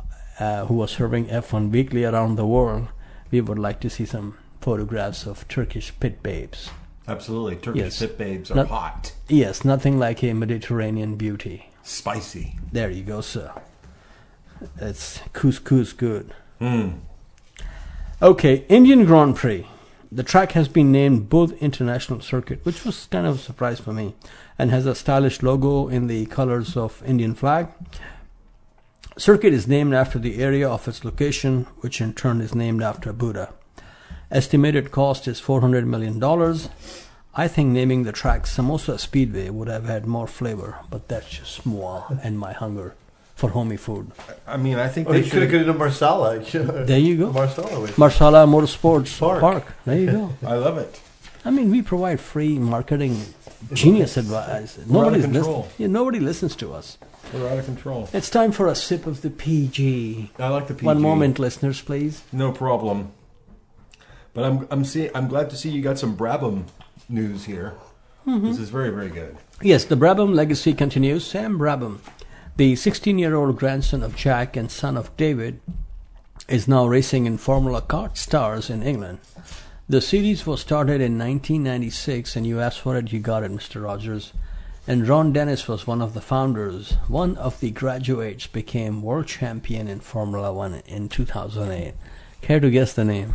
who are serving F1 Weekly around the world, we would like to see some photographs of Turkish pit babes. Absolutely. Turkish Yes. pit babes are Not- hot. Yes, nothing like a Mediterranean beauty. Spicy. There you go, sir. It's couscous good. Okay, Indian Grand Prix. The track has been named Bodh International Circuit, which was kind of a surprise for me, and has a stylish logo in the colors of Indian flag. Circuit is named after the area of its location, which in turn is named after Buddha. Estimated cost is $400 million. I think naming the track Samosa Speedway would have had more flavor, but that's just moi and my hunger for homey food. I mean, I think Oh, they you could have should. got into Marsala. There you go. Marsala. Marsala Motorsports Park. Park. There you go. I love it. I mean, we provide free marketing genius advice. Nobody's control. listening. Yeah, nobody listens to us. We're out of control. It's time for a sip of the PG. I like the PG. One moment, listeners, please. No problem. But I'm glad to see you got some Brabham news here. This is very, very good. Yes, the Brabham legacy continues. Sam Brabham, the 16-year-old grandson of Jack and son of David, is now racing in Formula Kart Stars in England. The series was started in 1996, and you asked for it, you got it, Mr. Rogers. And Ron Dennis was one of the founders. One of the graduates became world champion in Formula One in 2008. Care to guess the name?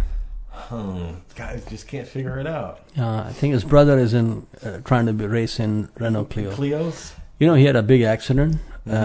Guys just can't figure it out. I think his brother is in trying to race in Renault Clio. Cleos? You know, he had a big accident.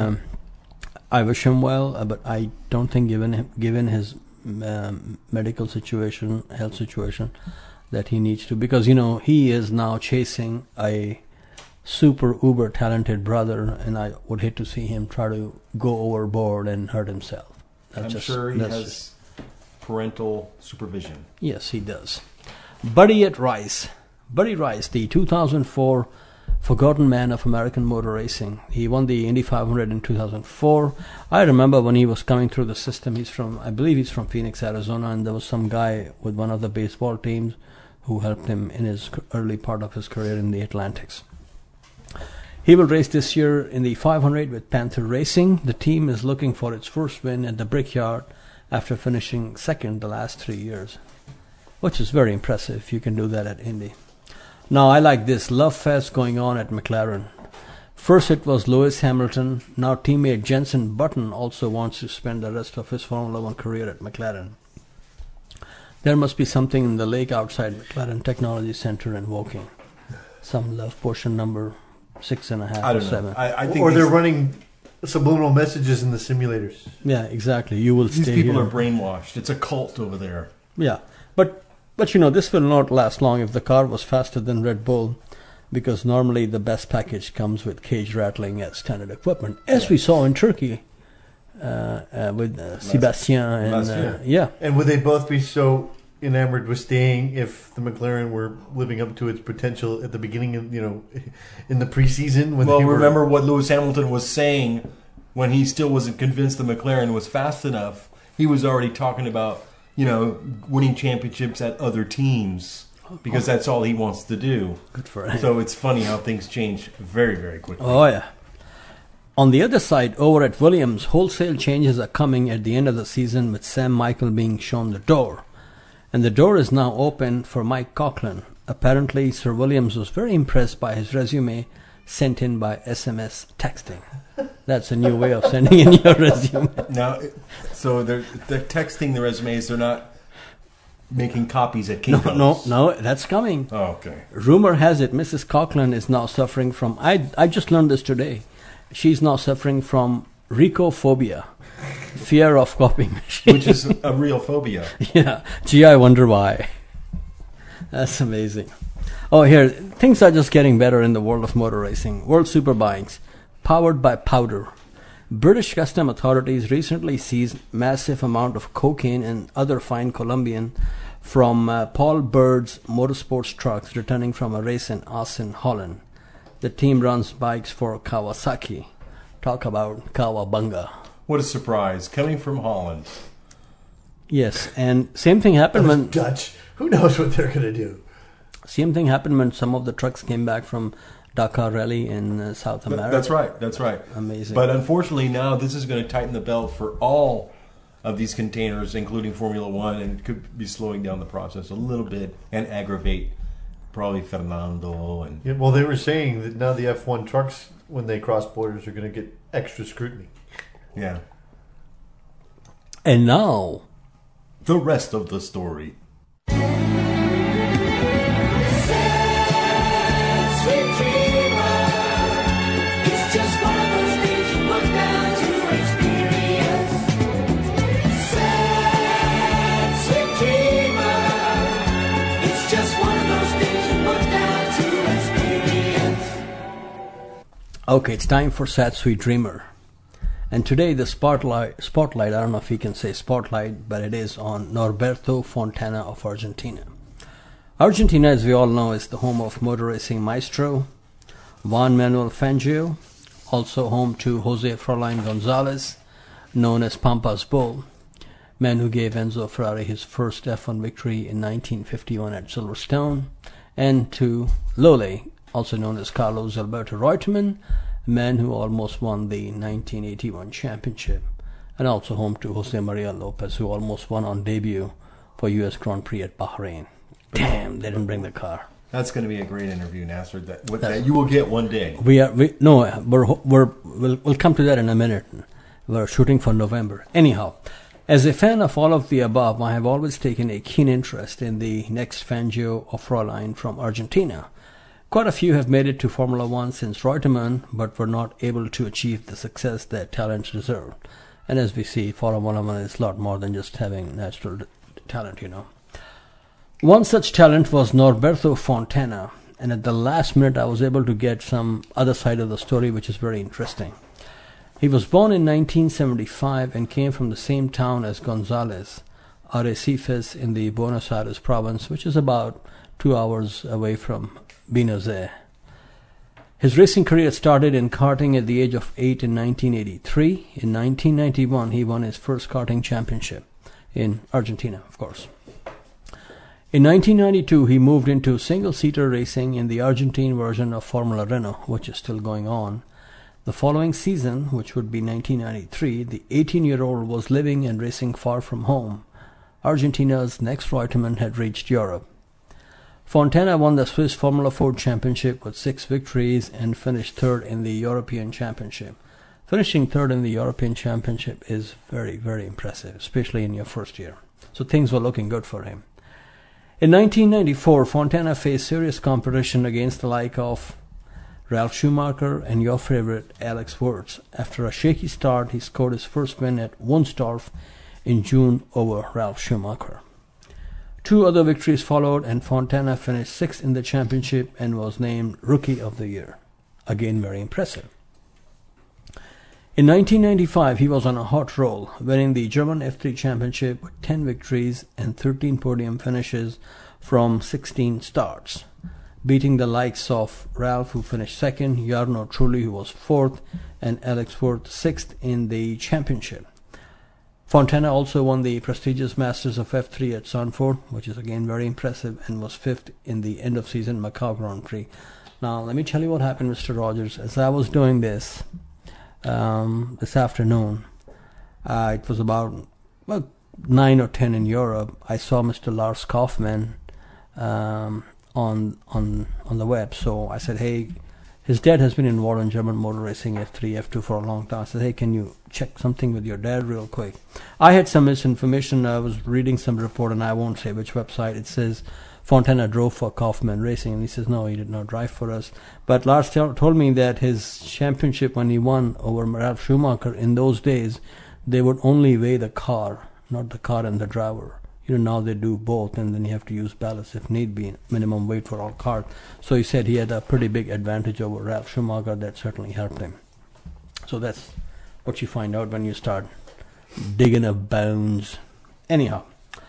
I wish him well, but I don't think, given his medical situation, health situation, that he needs to, because he is now chasing a super uber talented brother, and I would hate to see him try to go overboard and hurt himself. I'm sure he has parental supervision. Yes, he does. Buddy Rice, the 2004 forgotten man of American motor racing. He won the Indy 500 in 2004. I remember when he was coming through the system. I believe he's from Phoenix, Arizona, and there was some guy with one of the baseball teams who helped him in his early part of his career in the Atlantics. He will race this year in the 500 with Panther Racing. The team is looking for its first win at the Brickyard after finishing second the last 3 years, which is very impressive if you can do that at Indy. Now, I like this love fest going on at McLaren. First it was Lewis Hamilton. Now teammate Jenson Button also wants to spend the rest of his Formula One career at McLaren. There must be something in the lake outside McLaren Technology Center in Woking. Some love potion number 6.5 I or don't 7. know. I think Or they're running subliminal messages in the simulators. Yeah, exactly. You will these stay people here. are brainwashed. It's a cult over there. Yeah, but this will not last long if the car was faster than Red Bull, because normally the best package comes with cage rattling as standard equipment, as we saw in Turkey with Sebastian and yeah. And would they both be so enamored with staying if the McLaren were living up to its potential at the beginning of, in the preseason? When Well, they were, remember what Lewis Hamilton was saying when he still wasn't convinced the McLaren was fast enough. He was already talking about, winning championships at other teams because that's all he wants to do. Good for him. So it's funny how things change very, very quickly. Oh yeah. On the other side, over at Williams, wholesale changes are coming at the end of the season, with Sam Michael being shown the door. And the door is now open for Mike Coughlin. Apparently, Sir Williams was very impressed by his resume sent in by SMS texting. That's a new way of sending in your resume. Now, so they're texting the resumes. They're not making copies at Kinko's. No, that's coming. Oh, okay. Rumor has it Mrs. Coughlin is now suffering from, I just learned this today, she's now suffering from Ricophobia, fear of copying machines. Which is a real phobia. Yeah, gee, I wonder why. That's amazing. Oh, here, things are just getting better in the world of motor racing. World Superbikes, powered by powder. British custom authorities recently seized massive amount of cocaine and other fine Colombian from Paul Bird's motorsports trucks returning from a race in Assen, Holland. The team runs bikes for Kawasaki. Talk about Kawabunga. What a surprise. Coming from Holland. Yes, and same thing happened when Dutch. Who knows what they're going to do? Same thing happened when some of the trucks came back from Dakar Rally in South America. That's right. Amazing. But unfortunately now this is going to tighten the belt for all of these containers, including Formula One, and could be slowing down the process a little bit and aggravate probably Fernando. And Yeah, well, they were saying that now the F1 trucks, when they cross borders, are going to get extra scrutiny. yeah. And now, the rest of the story. Okay, it's time for Sad Sweet Dreamer. And today the spotlight, I don't know if you can say spotlight, but it is on Norberto Fontana of Argentina. Argentina, as we all know, is the home of motor racing maestro Juan Manuel Fangio, also home to Jose Froilan Gonzalez, known as Pampas Bull, man who gave Enzo Ferrari his first F1 victory in 1951 at Silverstone, and to Lole, also known as Carlos Alberto Reutemann, a man who almost won the 1981 championship, and also home to Jose Maria Lopez, who almost won on debut for US Grand Prix at Bahrain. Damn, they didn't bring the car. That's going to be a great interview, Nasser, that you will get one day. We'll come to that in a minute. We're shooting for November. Anyhow, as a fan of all of the above, I have always taken a keen interest in the next Fangio or Froilan from Argentina. Quite a few have made it to Formula One since Reutemann, but were not able to achieve the success their talents deserved. And as we see, Formula One is a lot more than just having natural talent, you know. One such talent was Norberto Fontana, and at the last minute I was able to get some other side of the story, which is very interesting. He was born in 1975 and came from the same town as Gonzalez, Arrecifes, in the Buenos Aires province, which is about 2 hours away from Buenos Aires. His racing career started in karting at the age of 8 in 1983. In 1991, he won his first karting championship in Argentina, of course. In 1992, he moved into single-seater racing in the Argentine version of Formula Renault, which is still going on. The following season, which would be 1993, the 18-year-old was living and racing far from home. Argentina's next Reutemann had reached Europe. Fontana won the Swiss Formula Ford Championship with 6 victories and finished third in the European Championship. Finishing third in the European Championship is very, very impressive, especially in your first year. So things were looking good for him. In 1994, Fontana faced serious competition against the like of Ralf Schumacher and your favorite Alex Wirtz. After a shaky start, he scored his first win at Wunstorf in June over Ralf Schumacher. 2 other victories followed, and Fontana finished 6th in the championship and was named Rookie of the Year. Again, very impressive. In 1995, he was on a hot roll, winning the German F3 Championship with 10 victories and 13 podium finishes from 16 starts, beating the likes of Ralf, who finished 2nd, Jarno Trulli, who was 4th, and Alex Wirtz 6th in the championship. Fontana also won the prestigious Masters of F3 at Zandvoort, which is again very impressive, and was 5th in the end-of-season Macau Grand Prix. Now, let me tell you what happened, Mr. Rogers. As I was doing this afternoon, it was about 9 or 10 in Europe. I saw Mr. Lars Kaufmann on the web. So I said, hey, his dad has been involved in German motor racing F3, F2 for a long time. I said, hey, can you check something with your dad real quick? I had some misinformation. I was reading some report, and I won't say which website. It says Fontana drove for Kaufmann Racing, and he says, no, he did not drive for us. But Lars told me that his championship, when he won over Ralf Schumacher, in those days, they would only weigh the car, not the car and the driver. Now they do both, and then you have to use ballast if need be, minimum weight for all cars. So he said he had a pretty big advantage over Ralf Schumacher. That certainly helped him. So that's what you find out when you start digging up bones. Anyhow,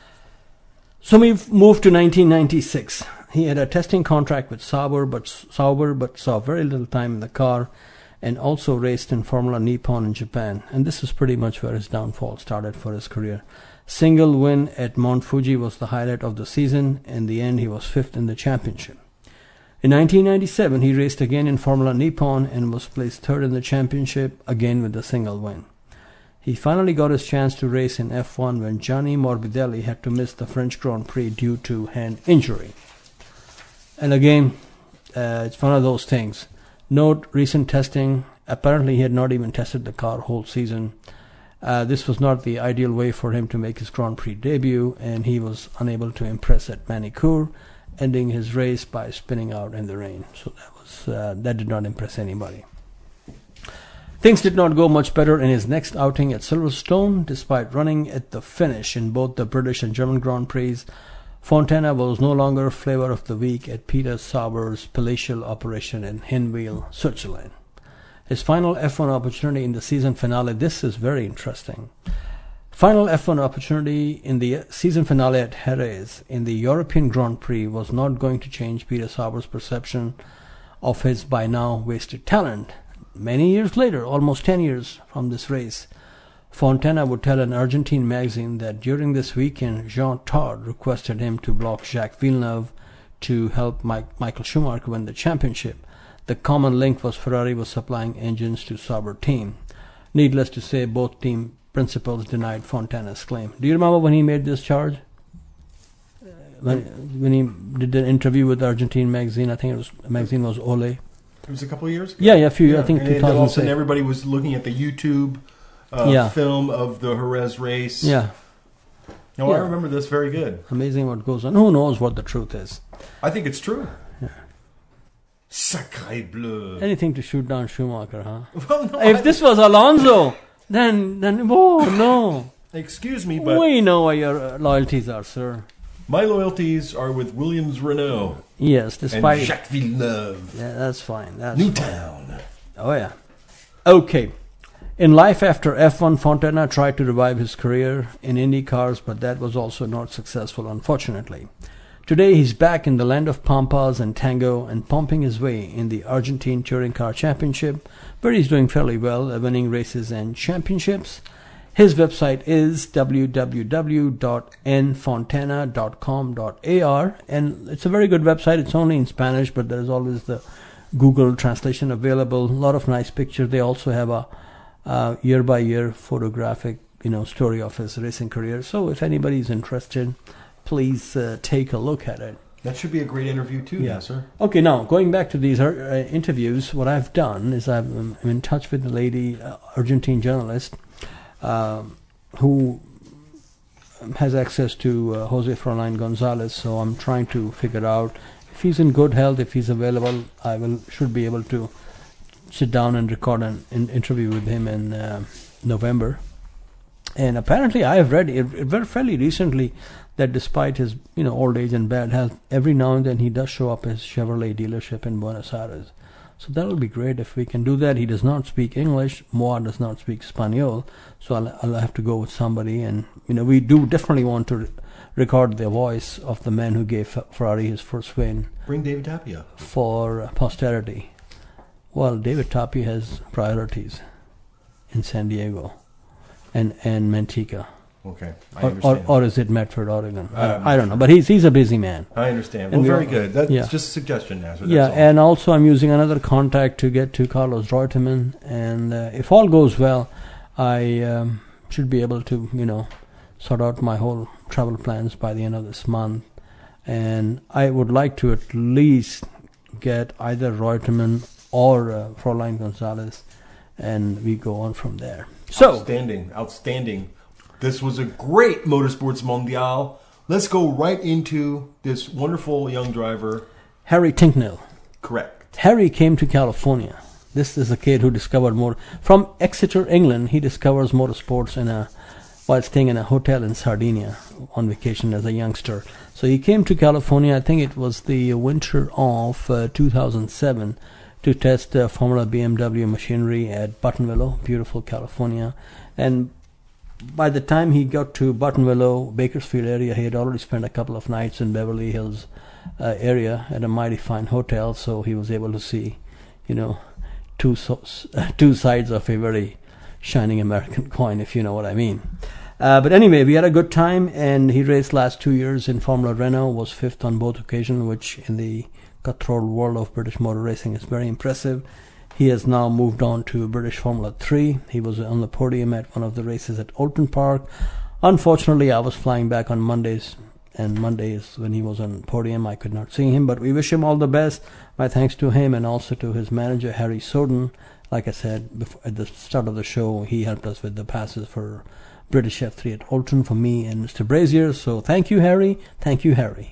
so we moved to 1996. He had a testing contract with Sauber, but saw very little time in the car, and also raced in Formula Nippon in Japan. And this is pretty much where his downfall started for his career. Single win at Mount Fuji was the highlight of the season. In the end, he was 5th in the championship. In 1997, he raced again in Formula Nippon and was placed 3rd in the championship, again with a single win. He finally got his chance to race in F1 when Gianni Morbidelli had to miss the French Grand Prix due to hand injury. And again, it's one of those things. No recent testing. Apparently, he had not even tested the car whole season. This was not the ideal way for him to make his Grand Prix debut, and he was unable to impress at Manicourt, ending his race by spinning out in the rain. So that did not impress anybody. Things did not go much better in his next outing at Silverstone. Despite running at the finish in both the British and German Grand Prix, Fontana was no longer flavor of the week at Peter Sauber's palatial operation in Hinwil, Switzerland. His final F1 opportunity in the season finale, this is very interesting. Final F1 opportunity in the season finale at Jerez in the European Grand Prix was not going to change Peter Sauber's perception of his by now wasted talent. Many years later, almost 10 years from this race, Fontana would tell an Argentine magazine that during this weekend, Jean Todt requested him to block Jacques Villeneuve to help Michael Schumacher win the championship. The common link was Ferrari was supplying engines to Sauber team. Needless to say, both team principals denied Fontana's claim. Do you remember when he made this charge? When he did the interview with the Argentine magazine, I think the magazine was Ole. It was a couple of years ago. Yeah, a few. I think and all of a 2006. sudden everybody was looking at the YouTube film of the Jerez race. Yeah. No, I remember this very good. Amazing what goes on. Who knows what the truth is? I think it's true. Sacré bleu. Anything to shoot down Schumacher, huh? Well, no, If this was Alonso, then oh no. excuse me, but We know where your loyalties are, sir. my loyalties are with Williams Renault Yes, and despite Jacques Villeneuve. yeah, that's fine. That's Newtown. Oh yeah. Okay. In life after F1, Fontana tried to revive his career in Indy cars, but that was also not successful, unfortunately. Today he's back in the land of Pampas and Tango and pumping his way in the Argentine Touring Car Championship, where he's doing fairly well, winning races and championships. His website is www.nfontana.com.ar, and it's a very good website. It's only in Spanish, but there's always the Google translation available. A lot of nice pictures. They also have a year-by-year photographic, story of his racing career. So if anybody's interested, please take a look at it. That should be a great interview too, Yeah. sir. Okay, now going back to these interviews, what I've done is I'm in touch with the lady, Argentine journalist, who has access to Jose Frontline Gonzalez. So I'm trying to figure out if he's in good health, if he's available. Should be able to sit down and record an interview with him in November. And apparently, I have read very fairly recently that despite his old age and bad health, every now and then he does show up at his Chevrolet dealership in Buenos Aires. So that'll be great if we can do that. He does not speak English. Moa does not speak Spanish. So I'll have to go with somebody. And we do definitely want to record the voice of the man who gave Ferrari his first win. Bring David Tapia for posterity. Well, David Tapia has priorities in San Diego and Manteca. Okay, I understand. Or is it Medford, Oregon? I don't know, but he's a busy man. I understand. And Well, we very all- good. That's yeah. just a suggestion, Nazar. Yeah, That's all. and also I'm using another contact to get to Carlos Reutemann, and if all goes well, I should be able to, sort out my whole travel plans by the end of this month. And I would like to at least get either Reutemann or Fräulein Gonzalez, and we go on from there. So, Outstanding. This was a great Motorsports Mondial. Let's go right into this wonderful young driver. Harry Tinknell. Correct. Harry came to California. This is a kid who discovered from Exeter, England. He discovers motorsports while staying in a hotel in Sardinia on vacation as a youngster. So he came to California, I think it was the winter of 2007, to test Formula BMW machinery at Buttonwillow, beautiful California. And by the time he got to Buttonwillow, Bakersfield area, he had already spent a couple of nights in Beverly Hills area at a mighty fine hotel, so he was able to see, two sides of a very shining American coin, if you know what I mean. But anyway, we had a good time, and he raced last 2 years in Formula Renault, was fifth on both occasions, which in the cutthroat world of British motor racing is very impressive. He has now moved on to British Formula 3. He was on the podium at one of the races at Oulton Park. Unfortunately, I was flying back on Mondays, and Mondays when he was on podium, I could not see him, but we wish him all the best. My thanks to him and also to his manager, Harry Soden, Like I said before, at the start of the show, he helped us with the passes for British F3 at Oulton for me and Mr. Brazier. So thank you, Harry. Thank you, Harry.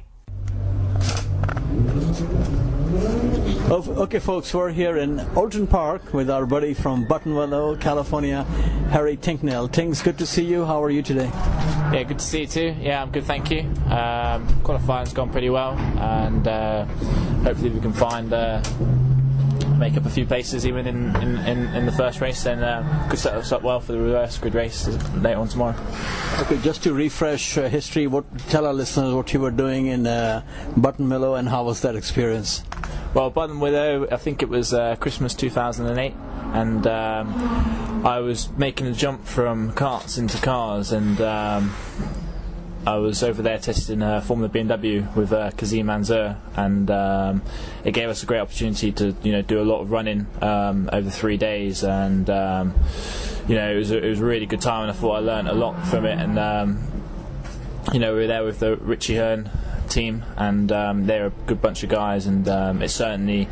Okay, folks, we're here in Oulton Park with our buddy from Buttonwillow, California, Harry Tinknell. Tinks, good to see you. How are you today? Yeah, good to see you too. Yeah, I'm good, thank you. Qualifying's gone pretty well, and hopefully we can make up a few places even in the first race, then could set us up well for the reverse grid race later on tomorrow. Okay, just to refresh history, tell our listeners what you were doing in Buttonwillow and how was that experience? Well, Buttonwillow, I think it was Christmas 2008, and I was making a jump from karts into cars, and I was over there testing Formula BMW with Kazim Manzour, and it gave us a great opportunity to do a lot of running over 3 days, and it was a really good time, and I thought I learned a lot from it. And we were there with the Richie Hearn team, and they're a good bunch of guys, and it certainly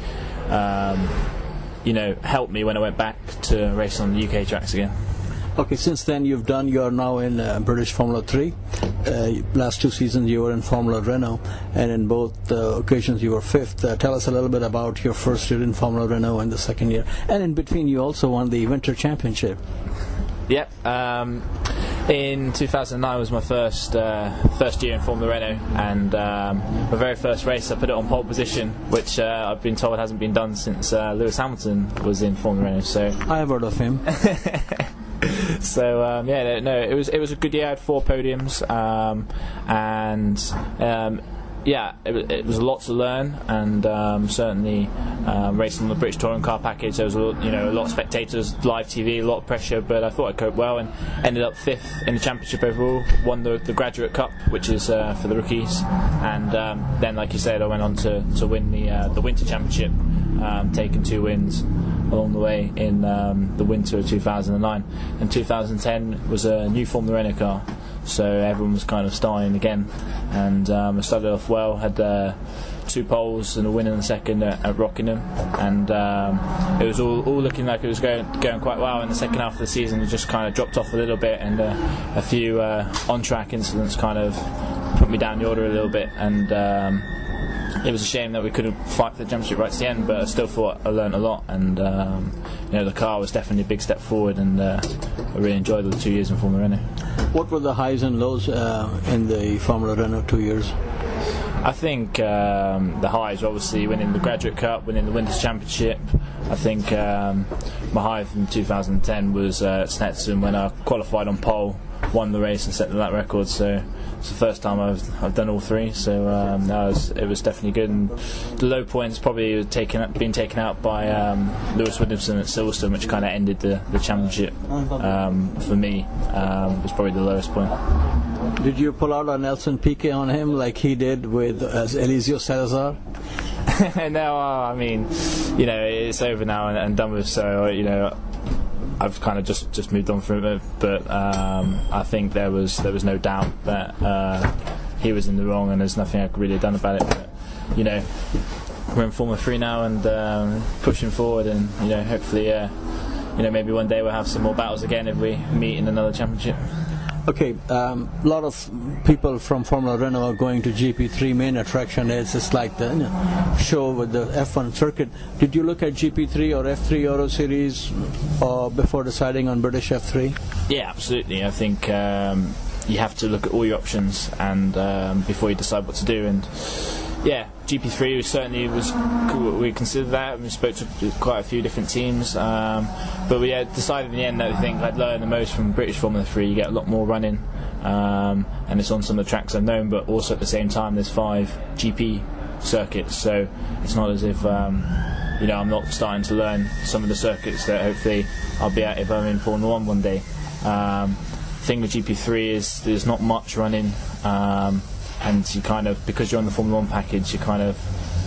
helped me when I went back to race on the UK tracks again. Okay, since then you are now in British Formula 3. Last 2 seasons you were in Formula Renault, and in both occasions you were 5th. Tell us a little bit about your first year in Formula Renault and the second year. And in between you also won the Winter Championship. Yep. In 2009 was my first year in Formula Renault, and my very first race I put it on pole position, which I've been told hasn't been done since Lewis Hamilton was in Formula Renault. So I have heard of him. So it was a good year. I had 4 podiums, it was a lot to learn, and certainly racing on the British Touring Car package, there was a lot of spectators, live TV, a lot of pressure, but I thought I coped well and ended up 5th in the championship overall. Won the Graduate Cup, which is for the rookies, and then, like you said, I went on to win the Winter Championship, taking 2 wins along the way in the winter of 2009. And 2010 was a new Formula Renault car, so everyone was kind of starting again, and I started off well, had 2 poles and a win in the second at Rockingham, and it was all looking like it was going quite well. In the second half of the season it just kind of dropped off a little bit, and a few on-track incidents kind of put me down the order a little bit, and it was a shame that we couldn't fight for the championship right to the end, but I still thought I learned a lot, and the car was definitely a big step forward, and I really enjoyed the 2 years in Formula Renault. What were the highs and lows in the Formula Renault 2 years? I think the highs were obviously winning the Graduate Cup, winning the Winter Championship. I think my high from 2010 was at Stetson when I qualified on pole, won the race and set the lap record, so it's the first time I've done all 3, so it was definitely good. And the low points probably being taken out by Lewis Williamson at Silverstone, which kind of ended the championship for me. Was probably the lowest point. Did you pull out a Nelson Piquet on him like he did with Eliseo Salazar? No, I mean, it's over now and done with, so I've kind of just moved on from it, but I think there was no doubt that he was in the wrong, and there's nothing I could really have done about it. But we're in Formula 3 now, and pushing forward, and hopefully maybe one day we'll have some more battles again if we meet in another championship. Okay, a lot of people from Formula Renault are going to GP3 main attraction. It's just like the show with the F1 circuit. Did you look at GP3 or F3 Euro Series before deciding on British F3? Yeah, absolutely. I think you have to look at all your options and before you decide what to do. And yeah, GP3 we considered that, and we spoke to quite a few different teams, but we decided in the end that we think I'd learn the most from British Formula 3. You get a lot more running, and it's on some of the tracks I've known, but also at the same time there's 5 GP circuits, so it's not as if I'm not starting to learn some of the circuits that hopefully I'll be at if I'm in Formula 1 one day. The thing with GP3 is there's not much running, and you kind of, because you're on the Formula 1 package, you're not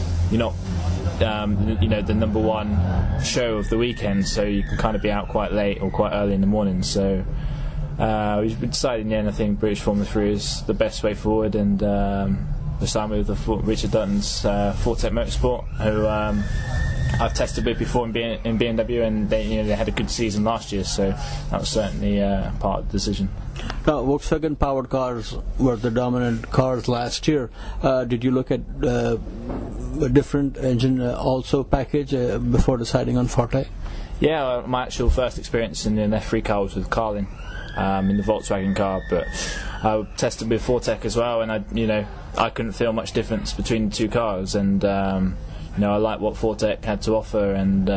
the number 1 show of the weekend, so you can kind of be out quite late or quite early in the morning. So we've decided in the end I think British Formula 3 is the best way forward, and we're signed with Richard Dutton's Fortec Motorsport, who I've tested with before in BMW, and they had a good season last year, so that was certainly part of the decision. Now, Volkswagen powered cars were the dominant cars last year. Did you look at a different engine also package before deciding on Forte? Yeah, my actual first experience in an F3 car was with Carlin in the Volkswagen car, but I tested with Fortec as well, and I couldn't feel much difference between the two cars, and I like what Fortec had to offer, and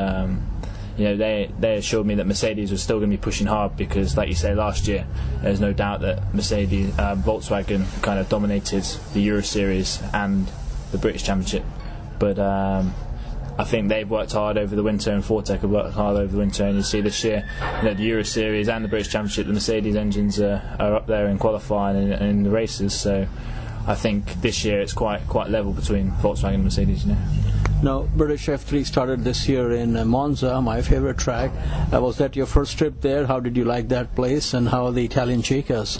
they assured me that Mercedes was still going to be pushing hard because, like you say, last year there's no doubt that Volkswagen kind of dominated the Euro Series and the British Championship, but I think they've worked hard over the winter, and Fortec have worked hard over the winter, and you see this year, the Euro Series and the British Championship, the Mercedes engines are up there in qualifying and in the races, so I think this year it's quite level between Volkswagen and Mercedes. Now, British F3 started this year in Monza, my favorite track. Was that your first trip there? How did you like that place, and how are the Italian chicas?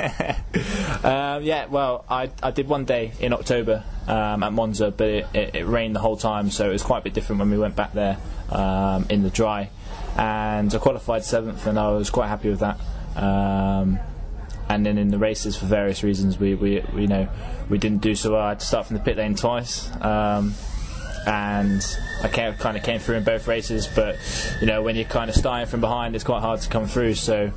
Yeah, well, I did one day in October at Monza, but it rained the whole time, so it was quite a bit different when we went back there in the dry. And I qualified 7th, and I was quite happy with that. And then in the races, for various reasons, we didn't do so well. I had to start from the pit lane twice. And I kind of came through in both races, but when you're kind of starting from behind, it's quite hard to come through, so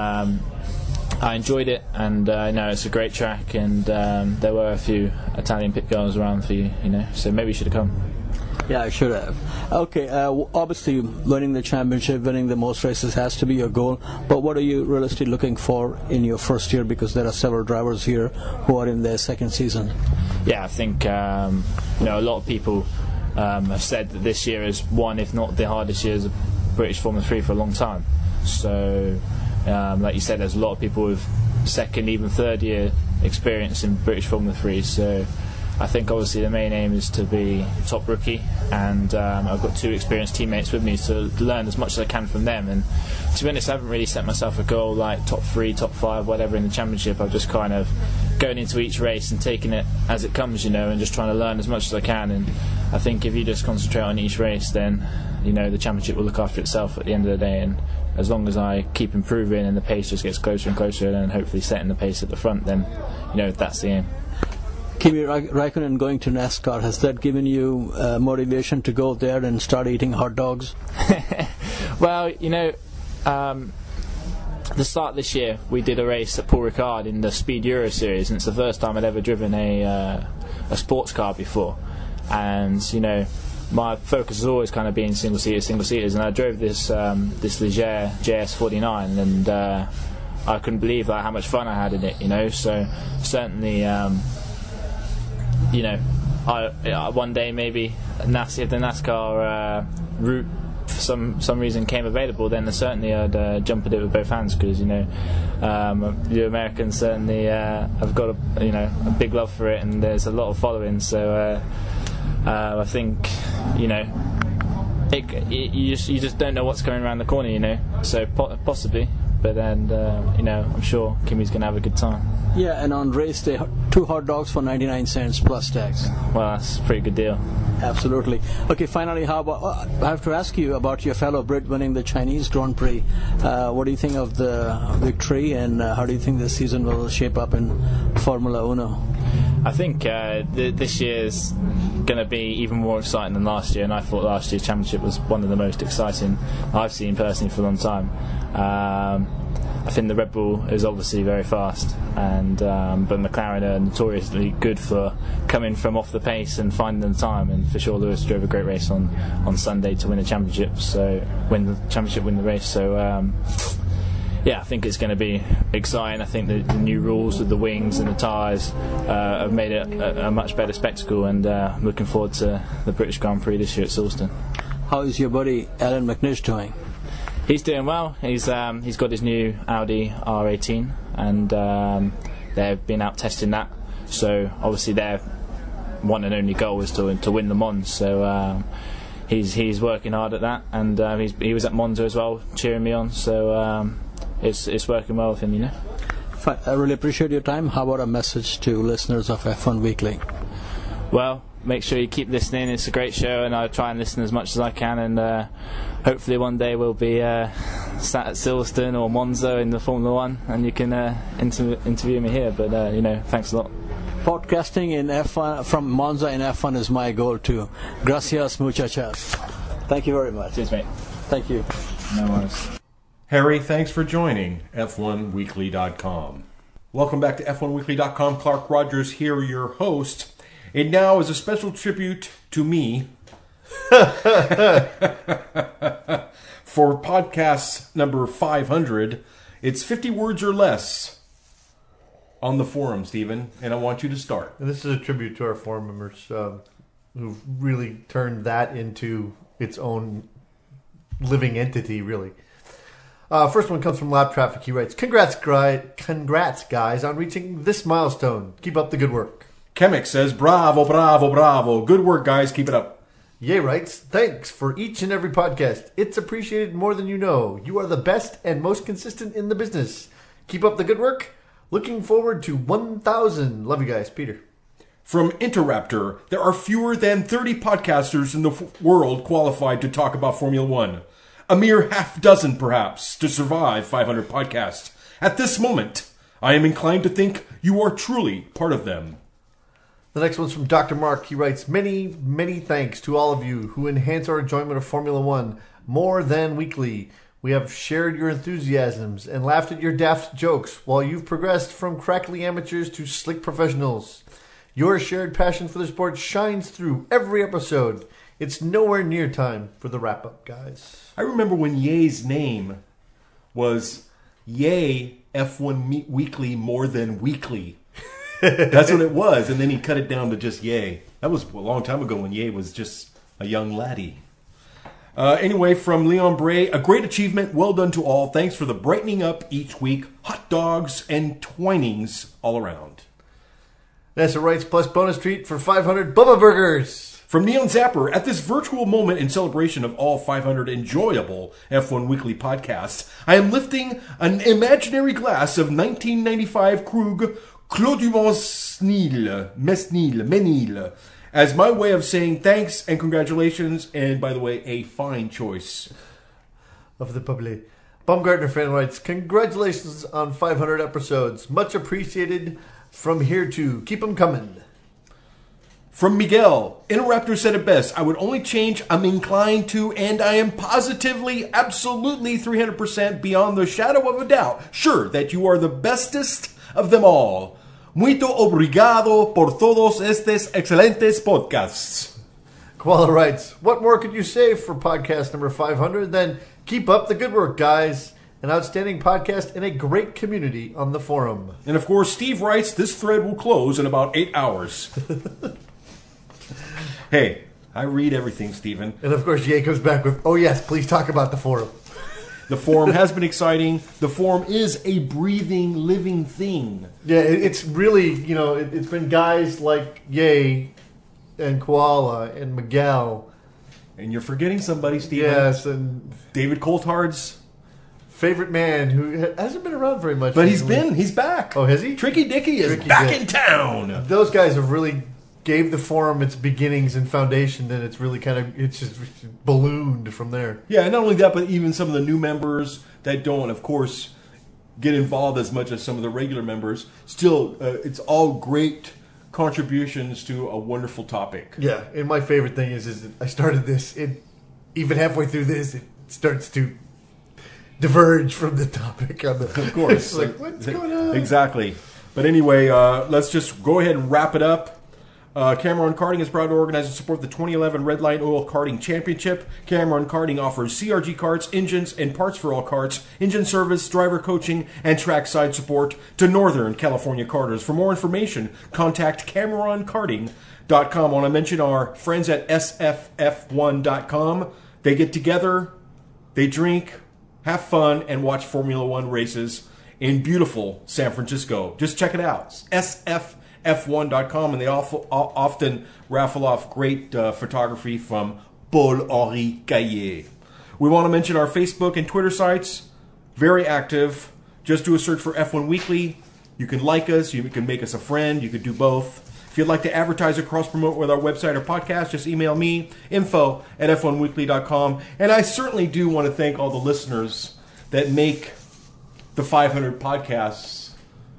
I enjoyed it, and it's a great track, and there were a few Italian pit girls around for you, so maybe you should have come. Yeah, I should have. Okay, obviously winning the championship, winning the most races has to be your goal, but what are you realistically looking for in your first year, because there are several drivers here who are in their second season? Yeah, I think a lot of people have said that this year is one, if not the hardest year of British Formula 3 for a long time. So, like you said, there's a lot of people with second, even third year experience in British Formula 3. So, I think obviously the main aim is to be top rookie, and I've got 2 experienced teammates with me to learn as much as I can from them. And to be honest, I haven't really set myself a goal like top 3, top 5, whatever in the championship. I've just kind of going into each race and taking it as it comes, and just trying to learn as much as I can. And I think if you just concentrate on each race, then the championship will look after itself at the end of the day. And as long as I keep improving and the pace just gets closer and closer, and hopefully setting the pace at the front, then that's the aim. Kimi Raikkonen going to NASCAR, has that given you motivation to go there and start eating hot dogs? Well, the start of this year, we did a race at Paul Ricard in the Speed Euro Series, and it's the first time I'd ever driven a sports car before. And my focus has always kind of been single seaters, and I drove this Ligier JS49, and I couldn't believe how much fun I had in it. So certainly. One day maybe if the NASCAR route for some reason came available, then certainly I'd jump at it with both hands, because the Americans certainly have got a big love for it, and there's a lot of following. So I think you just don't know what's coming around the corner, So possibly. But then, I'm sure Kimi's going to have a good time. Yeah, and on race day, 2 hot dogs for 99 cents plus tax. Well, that's a pretty good deal. Absolutely. Okay, finally, how about I have to ask you about your fellow Brit winning the Chinese Grand Prix. What do you think of the victory, and how do you think this season will shape up in Formula Uno? I think this year's going to be even more exciting than last year, and I thought last year's championship was one of the most exciting I've seen personally for a long time. I think the Red Bull is obviously very fast, but McLaren are notoriously good for coming from off the pace and finding the time. And for sure, Lewis drove a great race on Sunday to win the championship. So win the race. So I think it's going to be exciting. I think the new rules with the wings and the tyres have made it a much better spectacle, and looking forward to the British Grand Prix this year at Silverstone. How is your buddy Alan McNish doing? He's doing well. He's got his new Audi R18, and they've been out testing that. So obviously their one and only goal is to win the Mons. So he's working hard at that, and he was at Monza as well, cheering me on. So it's working well with him, I really appreciate your time. How about a message to listeners of F1 Weekly? Well, make sure you keep listening. It's a great show, and I'll try and listen as much as I can. And hopefully one day we'll be sat at Silverstone or Monza in the Formula One, and you can interview me here. But thanks a lot. Podcasting in F1 from Monza in F1 is my goal too. Gracias, muchachas. Thank you very much. Cheers, mate. Thank you. No worries. Harry, thanks for joining F1Weekly.com. Welcome back to F1Weekly.com. Clark Rogers here, your host. And now, as a special tribute to me, for podcast number 500, it's 50 words or less on the forum, Stephen, and I want you to start. And this is a tribute to our forum members who've really turned that into its own living entity, really. First one comes from Lab Traffic. He writes, Congrats, guys, on reaching this milestone. Keep up the good work. Chemic says, bravo, bravo, bravo. Good work, guys. Keep it up. Ye writes, thanks for each and every podcast. It's appreciated more than you know. You are the best and most consistent in the business. Keep up the good work. Looking forward to 1,000. Love you guys. Peter. From Interraptor, there are fewer than 30 podcasters in the world qualified to talk about Formula One. A mere half dozen, perhaps, to survive 500 podcasts. At this moment, I am inclined to think you are truly part of them. The next one's from Dr. Mark. He writes, many, many thanks to all of you who enhance our enjoyment of Formula One more than weekly. We have shared your enthusiasms and laughed at your daft jokes while you've progressed from crackly amateurs to slick professionals. Your shared passion for the sport shines through every episode. It's nowhere near time for the wrap-up, guys. I remember when Ye's name was Ye F1 Weekly more than weekly. That's what it was, and then he cut it down to just Ye. That was a long time ago when Ye was just a young laddie. Anyway, from Leon Bray, a great achievement. Well done to all. Thanks for the brightening up each week. Hot dogs and twinings all around. Nessa writes, plus bonus treat for 500 Bubba Burgers. From Neon Zapper, at this virtual moment in celebration of all 500 enjoyable F1 Weekly podcasts, I am lifting an imaginary glass of 1995 Krug Clos du Mesnil, as my way of saying thanks and congratulations, and by the way, a fine choice of the public. Baumgartner fan writes, congratulations on 500 episodes. Much appreciated from here too. Keep them coming. From Miguel, Interraptor said it best. I would only change I'm inclined to, and I am positively, absolutely 300% beyond the shadow of a doubt, sure that you are the bestest of them all. Muito obrigado por todos estes excelentes podcasts. Koala writes, what more could you say for podcast number 500 than keep up the good work, guys? An outstanding podcast and a great community on the forum. And of course, Steve writes, this thread will close in about 8 hours. Hey, I read everything, Stephen. And of course, Ye comes back with, oh yes, please talk about the forum. The forum has been exciting. The forum is a breathing, living thing. Yeah, it's really, it's been guys like Ye and Koala and Miguel. And you're forgetting somebody, Stephen. Yes, and David Coulthard's favorite man who hasn't been around very much. But recently. he's back. Oh, has he? Tricky Dicky is back in town. Those guys have really gave the forum its beginnings and foundation, then it's really it's just ballooned from there. Yeah, and not only that, but even some of the new members that don't, of course, get involved as much as some of the regular members. Still, it's all great contributions to a wonderful topic. Yeah, and my favorite thing is that I started this, even halfway through this, it starts to diverge from the topic. Of course. It's like, what's going on? Exactly. But anyway, let's just go ahead and wrap it up. Cameron Karting is proud to organize and support the 2011 Red Line Oil Karting Championship. Cameron Karting offers CRG karts, engines, and parts for all karts, engine service, driver coaching, and trackside support to Northern California karters. For more information, contact CameronKarting.com. I want to mention our friends at SFF1.com. They get together, they drink, have fun, and watch Formula One races in beautiful San Francisco. Just check it out. SFF1.com, and they often raffle off great photography from Paul-Henri Caillé. We want to mention our Facebook and Twitter sites. Very active. Just do a search for F1 Weekly. You can like us. You can make us a friend. You could do both. If you'd like to advertise or cross-promote with our website or podcast, just email me, info@f1weekly.com. And I certainly do want to thank all the listeners that make the 500 podcasts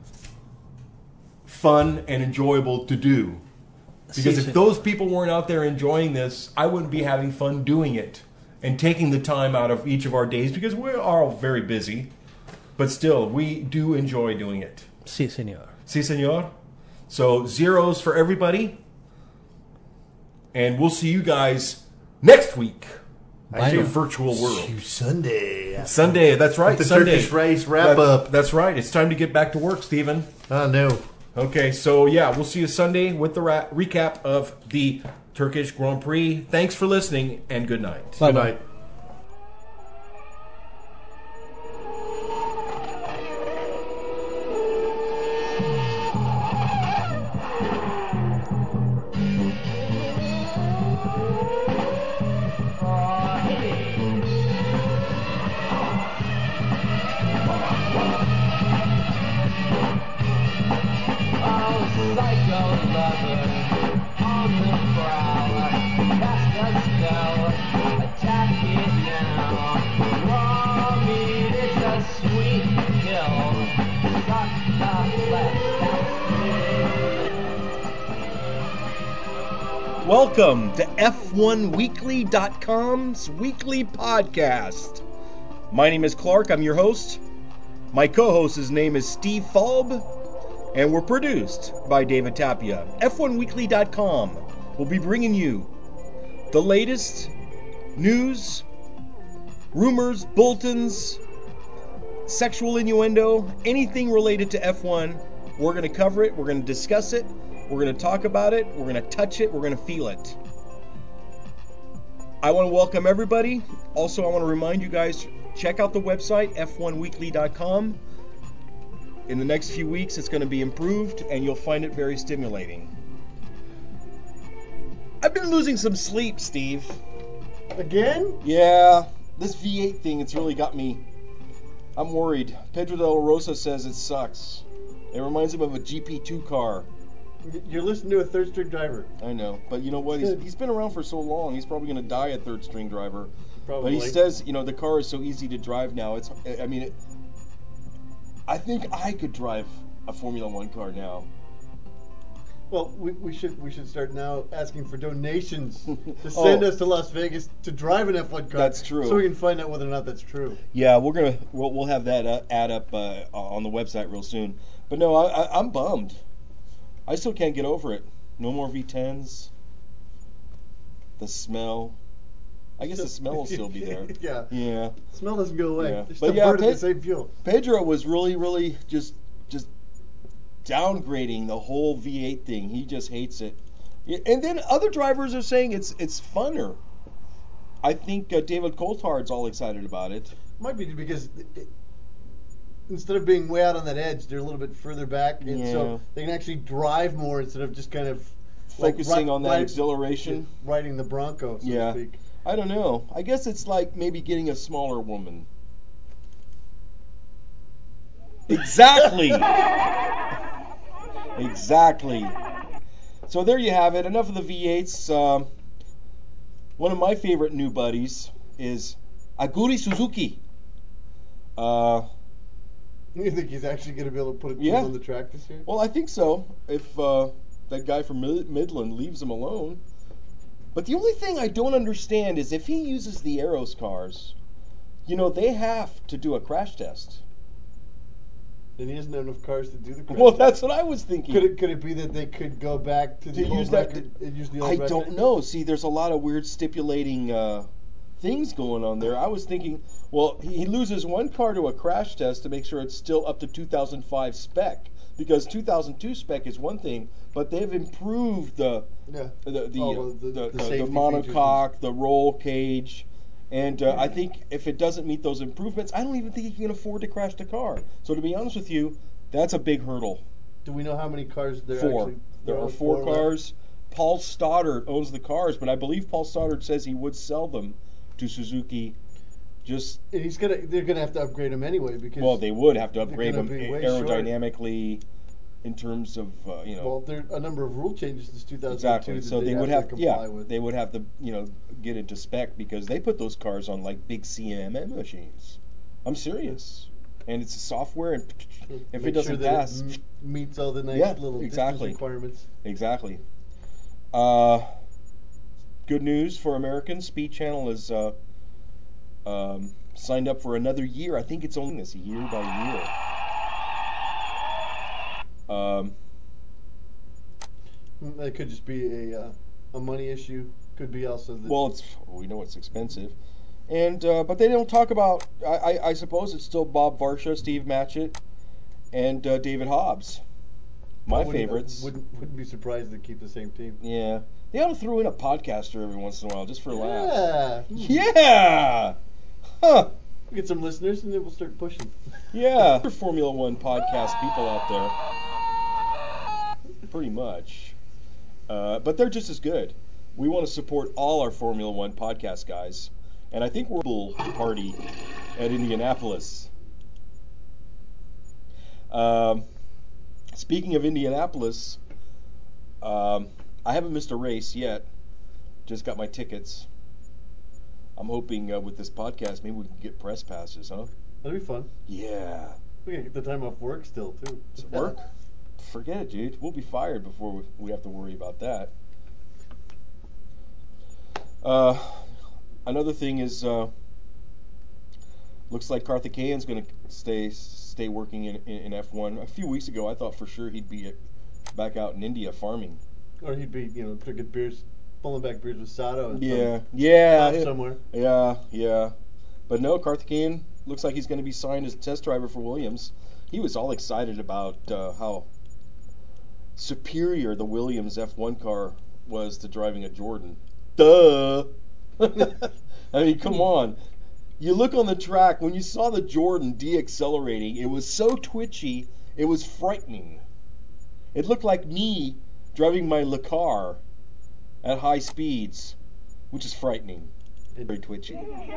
fun and enjoyable to do. Because if those people weren't out there enjoying this, I wouldn't be having fun doing it and taking the time out of each of our days, because we are all very busy. But still, we do enjoy doing it. Si, senor. Si, senor. So, zeros for everybody. And we'll see you guys next week in your virtual world. Sunday. Sunday, that's right. The Sunday. Turkish race wrap-up. That's right. It's time to get back to work, Stephen. No. Okay, so yeah, we'll see you Sunday with the recap of the Turkish Grand Prix. Thanks for listening, and good night. Good night. Welcome to F1Weekly.com's weekly podcast. My name is Clark. I'm your host. My co-host's name is Steve Falb, and we're produced by David Tapia. F1Weekly.com will be bringing you the latest news, rumors, bulletins, sexual innuendo, anything related to F1. We're going to cover it. We're going to discuss it. We're going to talk about it, we're going to touch it, we're going to feel it. I want to welcome everybody. Also, I want to remind you guys, check out the website, f1weekly.com. In the next few weeks, it's going to be improved, and you'll find it very stimulating. I've been losing some sleep, Steve. Again? Yeah, this V8 thing, it's really got me. I'm worried. Pedro de la Rosa says it sucks. It reminds him of a GP2 car. You're listening to a third-string driver. I know, but you know what? He's been around for so long. He's probably going to die a third-string driver. Probably. But he says, the car is so easy to drive now. I think I could drive a Formula One car now. Well, we should start now asking for donations to send us to Las Vegas to drive an F1 car. That's true. So we can find out whether or not that's true. Yeah, we'll have that add up on the website real soon. But no, I'm bummed. I still can't get over it. No more V10s. The smell. I guess the smell will still be there. Yeah. Yeah. The smell doesn't go away. Yeah. They're But still yeah, burning the same fuel. Pedro was really just downgrading the whole V8 thing. He just hates it. And then other drivers are saying it's funner. I think David Coulthard's all excited about it. Might be because instead of being way out on that edge, they're a little bit further back, and so they can actually drive more instead of just kind of focusing on that exhilaration, riding the Bronco, so to speak. I don't know. I guess it's like maybe getting a smaller woman. Exactly. Exactly. So there you have it. Enough of the V8s. One of my favorite new buddies is Aguri Suzuki. You think he's actually going to be able to put a team on the track this year? Well, I think so. If that guy from Midland leaves him alone. But the only thing I don't understand is if he uses the Aeros cars, they have to do a crash test. Then he doesn't have enough cars to do the crash Well, test. that's what I was thinking. Could it be that they could go back to the old record and use the old record? I don't know. See, there's a lot of weird stipulating things going on there. I was thinking, well, he loses one car to a crash test to make sure it's still up to 2005 spec, because 2002 spec is one thing, but they've improved the monocoque, the roll cage, and I think if it doesn't meet those improvements, I don't even think he can afford to crash the car. So to be honest with you, that's a big hurdle. Do we know how many cars there are? Four. There are four cars. Paul Stoddart owns the cars, but I believe Paul Stoddart says he would sell them to Suzuki. They're gonna have to upgrade them anyway, because they would have to upgrade them aerodynamically. in terms of Well, there are a number of rule changes since 2002 exactly. that So they would to have comply with. they would have to get into spec because they put those cars on like big CMM machines. I'm serious, and it's a software, and if Make it doesn't sure that pass, it meets all the nice Yeah, little exactly. distance requirements. exactly. Good news for Americans. Speed Channel is signed up for another year. I think it's only this year by year. That could just be a money issue. Could be also the Well, we know it's expensive, and but they don't talk about. I suppose it's still Bob Varsha, Steve Matchett, and David Hobbs. My favorites. Wouldn't be surprised to keep the same team. Yeah, they ought to throw in a podcaster every once in a while just for laughs. Yeah. Yeah. Huh. We'll get some listeners and then we'll start pushing. Yeah. Formula One podcast people out there. Pretty much. But they're just as good. We want to support all our Formula One podcast guys. And I think we're a party at Indianapolis. Speaking of Indianapolis, I haven't missed a race yet. Just got my tickets. I'm hoping with this podcast, maybe we can get press passes, huh? That'd be fun. Yeah. We can get the time off work still, too. Does it work? Forget it, dude. We'll be fired before we have to worry about that. Another thing is, looks like Karthikeyan's going to stay working in F1. A few weeks ago, I thought for sure he'd be back out in India farming. Or he'd be, drinking beers, pulling back beers with Sato. And somewhere. Yeah. But no, Karthikeyan looks like he's going to be signed as a test driver for Williams. He was all excited about how superior the Williams F1 car was to driving a Jordan. Duh! I mean, come on. You look on the track, when you saw the Jordan de-accelerating, it was so twitchy, it was frightening. It looked like me driving my Le Car at high speeds, which is frightening. Very twitchy.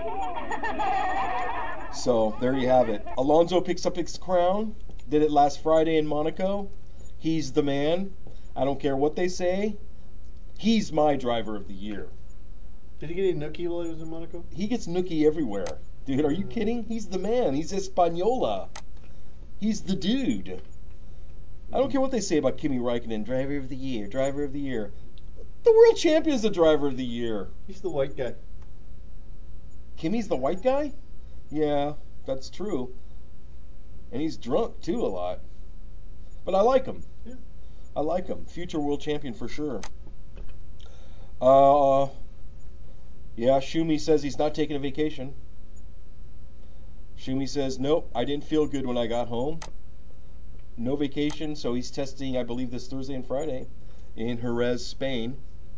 So, there you have it. Alonso picks up his crown. Did it last Friday in Monaco. He's the man. I don't care what they say. He's my driver of the year. Did he get any nookie while he was in Monaco? He gets nookie everywhere. Dude, are you kidding? He's the man. He's Española. He's the dude. I don't care what they say about Kimi Räikkönen, driver of the year, driver of the year. The world champion's the driver of the year. He's the white guy. Kimi's the white guy? Yeah, that's true. And he's drunk, too, a lot. But I like him. Yeah. I like him. Future world champion for sure. Yeah, Schumi says he's not taking a vacation. Schumi says, nope, I didn't feel good when I got home. No vacation, so he's testing, I believe, this Thursday and Friday in Jerez, Spain.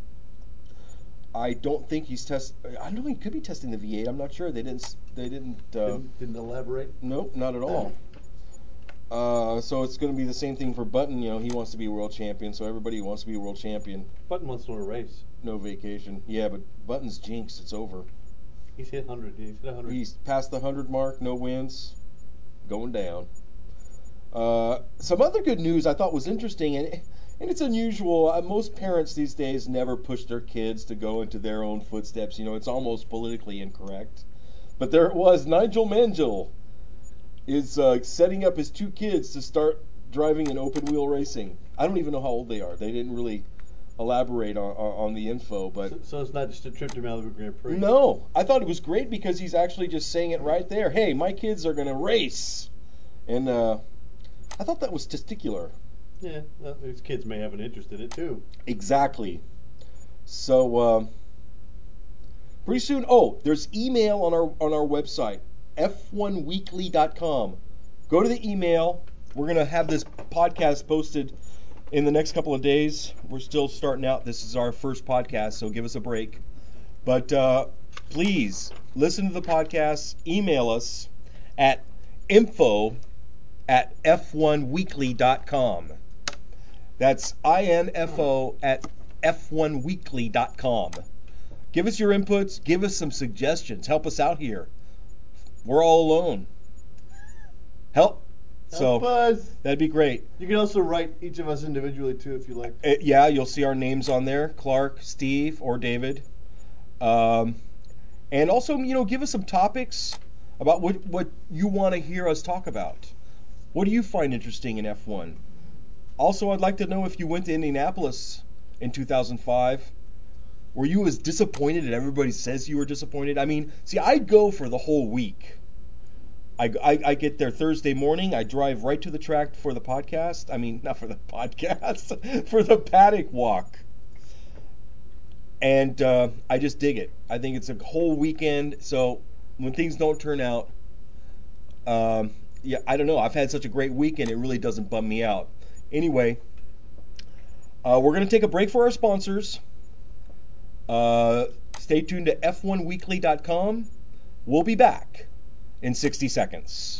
I don't think he's I don't know, he could be testing the V8. I'm not sure. They didn't Didn't elaborate? Nope, not at all. So it's going to be the same thing for Button. He wants to be a world champion, so everybody wants to be a world champion. Button wants to win a race. No vacation. Yeah, but Button's jinxed. It's over. He's hit 100. He's hit 100. He's past the 100 mark. No wins. Going down. Some other good news I thought was interesting, and it's unusual. Most parents these days never push their kids to go into their own footsteps. It's almost politically incorrect. But there it was. Nigel Mansell is setting up his two kids to start driving in open wheel racing. I don't even know how old they are. They didn't really elaborate on the info, but so it's not just a trip to Malibu Grand Prix. No, I thought it was great because he's actually just saying it right there. Hey, my kids are going to race, and I thought that was testicular. Yeah, well, his kids may have an interest in it too. Exactly. So pretty soon. Oh, there's email on our website, f1weekly.com. Go to the email. We're going to have this podcast posted in the next couple of days. We're still starting out. This is our first podcast, so give us a break. But please listen to the podcast. Email us at info@f1weekly.com. That's info@f1weekly.com. Give us your inputs. Give us some suggestions. Help us out here. We're all alone. Help. So Buzz. that'd be great. You can also write each of us individually too, if you like. Yeah, you'll see our names on there: Clark, Steve, or David. And also, give us some topics about what you want to hear us talk about. What do you find interesting in F1? Also, I'd like to know if you went to Indianapolis in 2005. Were you as disappointed as everybody says you were disappointed? I mean, see, I go for the whole week. I get there Thursday morning. I drive right to the track for the podcast. I mean, not for the podcast, for the paddock walk. And I just dig it. I think it's a whole weekend. So when things don't turn out, yeah, I don't know. I've had such a great weekend, it really doesn't bum me out. Anyway, we're going to take a break for our sponsors. Stay tuned to F1weekly.com. We'll be back in 60 seconds.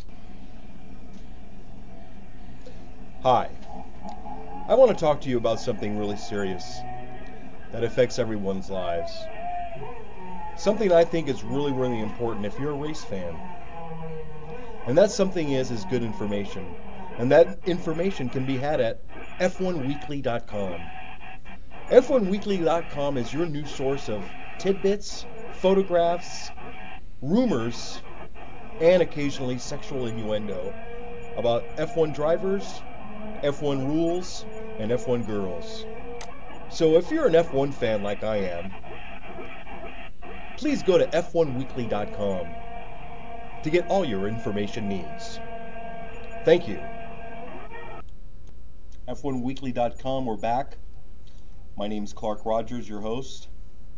Hi. I want to talk to you about something really serious that affects everyone's lives. Something I think is really, really important if you're a race fan. And that something is good information. And that information can be had at F1weekly.com. F1weekly.com is your new source of tidbits, photographs, rumors, and occasionally sexual innuendo about F1 drivers, F1 rules, and F1 girls. So if you're an F1 fan like I am, please go to F1weekly.com to get all your information needs. Thank you. F1weekly.com, we're back. My name's Clark Rogers, your host.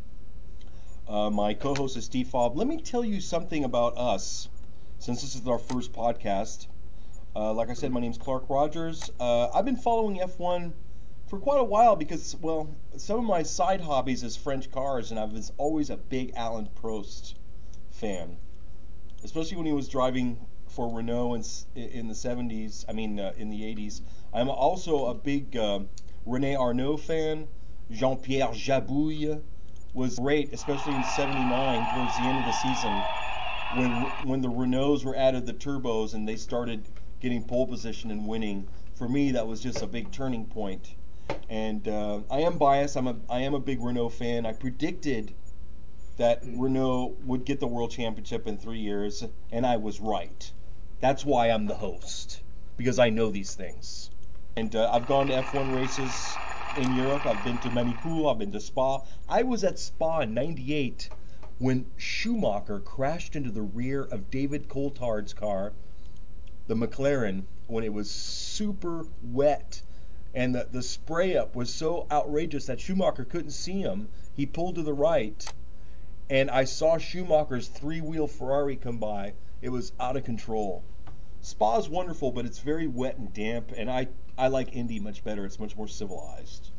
My co-host is Steve Fobb. Let me tell you something about us, since this is our first podcast. Like I said, my name's Clark Rogers. I've been following F1 for quite a while because, well, some of my side hobbies is French cars, and I was always a big Alain Prost fan, especially when he was driving for Renault in the 70s, in the 80s. I'm also a big René Arnoux fan. Jean-Pierre Jabouille was great, especially in 79 towards the end of the season when the Renaults were added the turbos and they started getting pole position and winning. For me, that was just a big turning point. And I am biased. I am a big Renault fan. I predicted that Renault would get the World Championship in 3 years, and I was right. That's why I'm the host, because I know these things. And I've gone to F1 races in Europe. I've been to Manicourt. I've been to Spa. I was at Spa in '98 when Schumacher crashed into the rear of David Coulthard's car, the McLaren, when it was super wet. And the spray up was so outrageous that Schumacher couldn't see him. He pulled to the right, and I saw Schumacher's three-wheel Ferrari come by. It was out of control. Spa is wonderful, but it's very wet and damp, and I like Indy much better. It's much more civilized.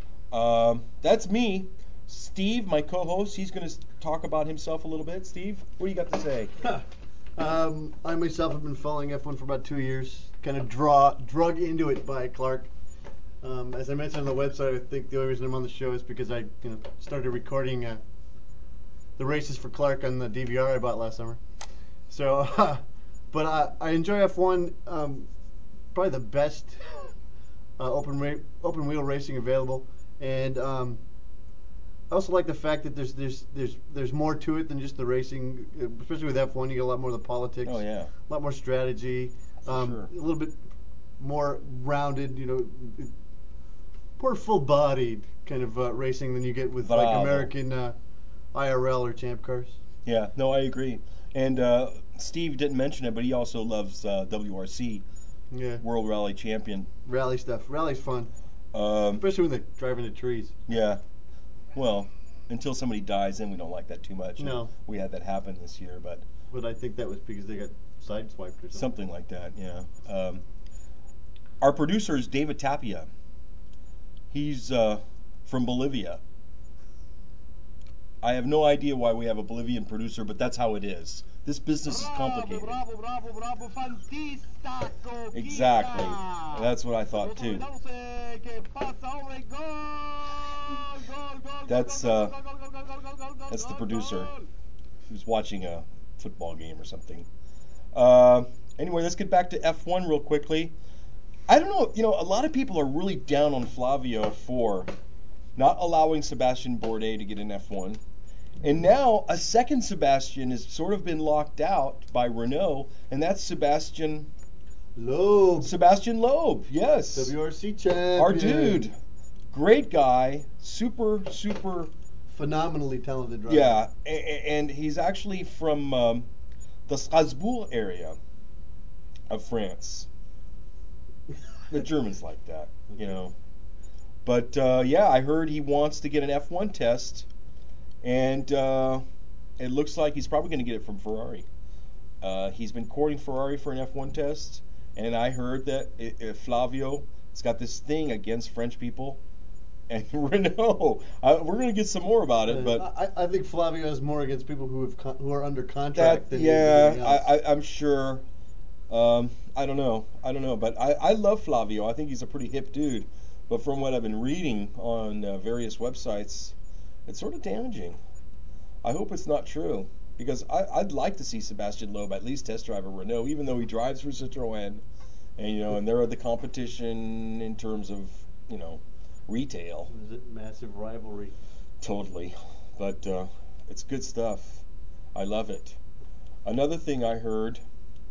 That's me. Steve, my co-host, he's going to talk about himself a little bit. Steve, what do you got to say? I myself have been following F1 for about 2 years. Kind of drug into it by Clark. As I mentioned on the website, I think the only reason I'm on the show is because I started recording the races for Clark on the DVR I bought last summer. So, but I enjoy F1. Probably the best open wheel racing available, and I also like the fact that there's more to it than just the racing. Especially with F1, you get a lot more of the politics. Oh yeah. A lot more strategy. Sure. A little bit more rounded. More full-bodied kind of racing than you get with like American IRL or Champ cars. Yeah, no, I agree. And Steve didn't mention it, but he also loves WRC, World Rally Champion. Rally stuff. Rally's fun, especially when they're driving into trees. Yeah. Well, until somebody dies, then we don't like that too much. No. We had that happen this year, but I think that was because they got sideswiped or something. Something like that, yeah. Our producer is David Tapia. He's from Bolivia. I have no idea why we have a Bolivian producer, but that's how it is. This business is complicated. Exactly. That's what I thought too. That's the producer who's watching a football game or something. Anyway, let's get back to F1 real quickly. I don't know, a lot of people are really down on Flavio for not allowing Sebastian Bourdais to get in F1. And now a second Sebastian has sort of been locked out by Renault, and that's Sebastian Loeb. Sebastian Loeb, yes. WRC champion. Our dude. Great guy. Super phenomenally talented driver. Yeah, and he's actually from the Strasbourg area of France. The Germans like that, But I heard he wants to get an F1 test, and it looks like he's probably going to get it from Ferrari. He's been courting Ferrari for an F1 test, and I heard that Flavio has got this thing against French people. And Renault, we're going to get some more about it, but I think Flavio has more against people who are under contract than anything else. I'm sure. I don't know, but I love Flavio. I think he's a pretty hip dude. But from what I've been reading on various websites, it's sort of damaging. I hope it's not true, because I'd like to see Sebastian Loeb at least test drive a Renault, even though he drives for Citroën, and they're the competition in terms of retail. Is it massive rivalry? Totally, but it's good stuff. I love it. Another thing I heard,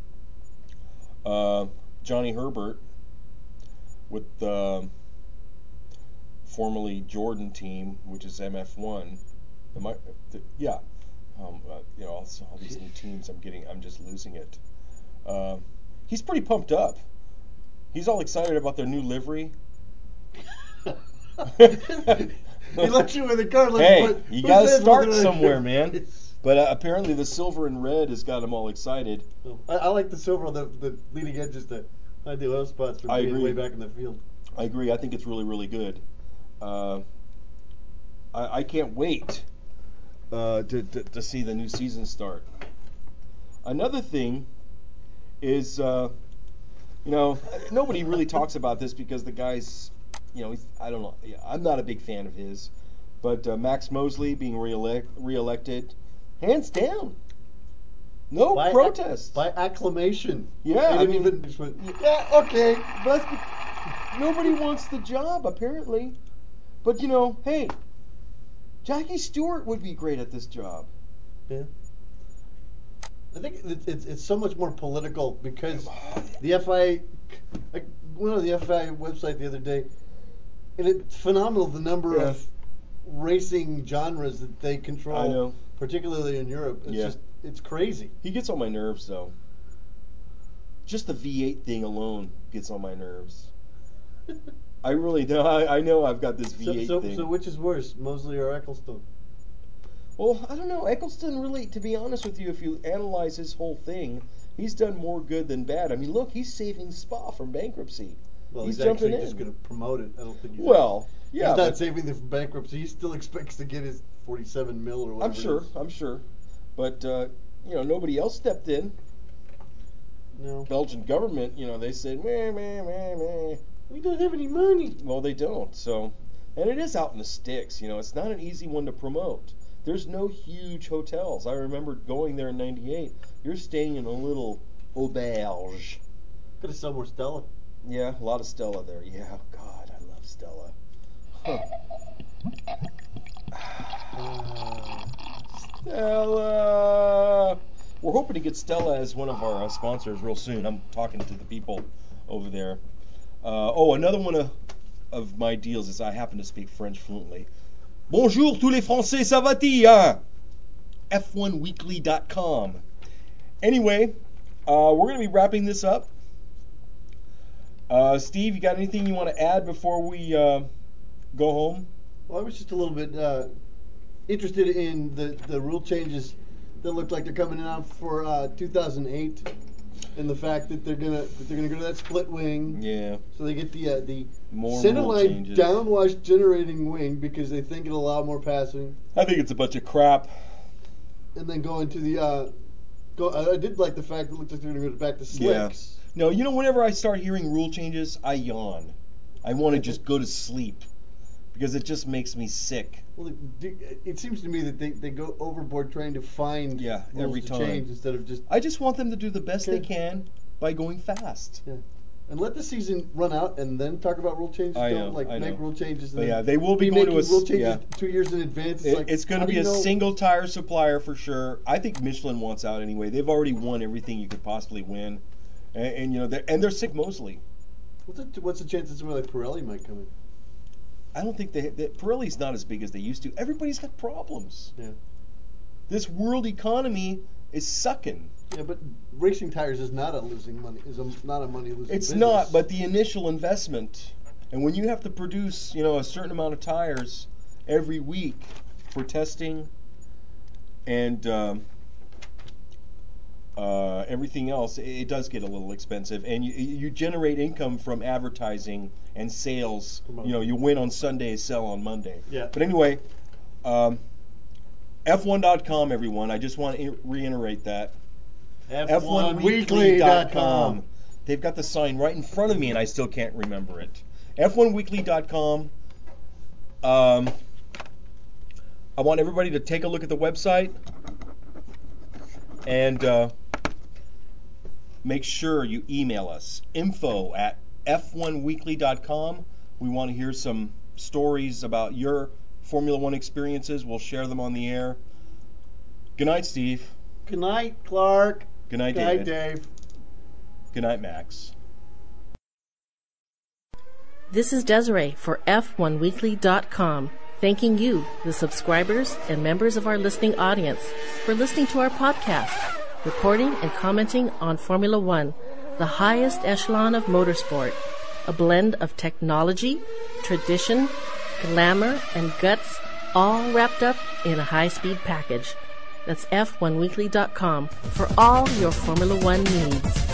Johnny Herbert with the formerly Jordan team, which is MF1. All these new teams I'm just losing it. He's pretty pumped up. He's all excited about their new livery. He lets you in the car. You got to start somewhere, man. But apparently the silver and red has got them all excited. I like the silver on the leading edges to hide the oil spots from being way back in the field. I agree. I think it's really, really good. I can't wait to see the new season start. Another thing is, nobody really talks about this because the guy's, I don't know. I'm not a big fan of his, but Max Mosley being reelected, hands down, no protest by acclamation. Yeah, okay. But nobody wants the job apparently. But hey, Jackie Stewart would be great at this job. Yeah. I think it's so much more political because the FIA. I went on the FIA website the other day, and it's phenomenal the number of racing genres that they control. I know. Particularly in Europe. It's crazy. He gets on my nerves though. Just the V8 thing alone gets on my nerves. I really know. I know I've got this V8 thing. So which is worse, Mosley or Ecclestone? Well, I don't know. Ecclestone really, to be honest with you, if you analyze his whole thing, he's done more good than bad. I mean, look, he's saving Spa from bankruptcy. Well, he's actually jumping in. Just going to promote it. I don't think. He's not saving them from bankruptcy. He still expects to get his 47 mil or whatever. I'm sure. But nobody else stepped in. No. Belgian government, they said, meh. We don't have any money. Well, they don't. So, and it is out in the sticks. It's not an easy one to promote. There's no huge hotels. I remember going there in '98. You're staying in a little auberge. Could have somewhere Stella. Yeah, a lot of Stella there. Yeah, God, I love Stella. Huh. Stella. We're hoping to get Stella as one of our sponsors real soon. I'm talking to the people over there. Another one of my deals is I happen to speak French fluently. Bonjour tous les Français, ça va-t-il, hein? F1weekly.com. Anyway, we're going to be wrapping this up. Steve, you got anything you want to add before we go home? Well, I was just a little bit interested in the rule changes that look like they're coming out for 2008, and the fact that they're gonna go to that split wing. Yeah. So they get the more centerline downwash generating wing because they think it'll allow more passing. I think it's a bunch of crap. And then go into the I did like the fact that it looked like they're gonna go back to slicks. Yeah. No, whenever I start hearing rule changes, I yawn. I want to just go to sleep because it just makes me sick. Well, it seems to me that they go overboard trying to find rules every to time change instead of just. I just want them to do the best they can by going fast. Yeah. And let the season run out, and then talk about rule changes. I Don't know. make rule changes. But yeah, they will be going making to rule changes 2 years in advance. It's going to be a single tire supplier for sure. I think Michelin wants out anyway. They've already won everything you could possibly win, and you know they're sick Mosley. What's the chance that somebody like Pirelli might come in? I don't think Pirelli's not as big as they used to. Everybody's got problems. Yeah. This world economy is sucking. Yeah, but racing tires is not a losing money. Not a money losing. It's business. not, but the initial investment, and when you have to produce, a certain amount of tires every week for testing and everything else, it does get a little expensive. And you generate income from advertising and sales. You win on Sunday, sell on Monday. Yeah. But anyway, F1.com, everyone. I just want to reiterate that. F1weekly.com. They've got the sign right in front of me, and I still can't remember it. F1weekly.com. I want everybody to take a look at the website and make sure you email us, info@f1weekly.com. We want to hear some stories about your Formula One experiences. We'll share them on the air. Good night, Steve. Good night, Clark. Good night, Good David. night, Dave. Good night, Max. This is Desiree for F1Weekly.com, thanking you, the subscribers and members of our listening audience, for listening to our podcast, reporting and commenting on Formula One, the highest echelon of motorsport, a blend of technology, tradition, glamour, and guts, all wrapped up in a high-speed package. That's F1Weekly.com for all your Formula One needs.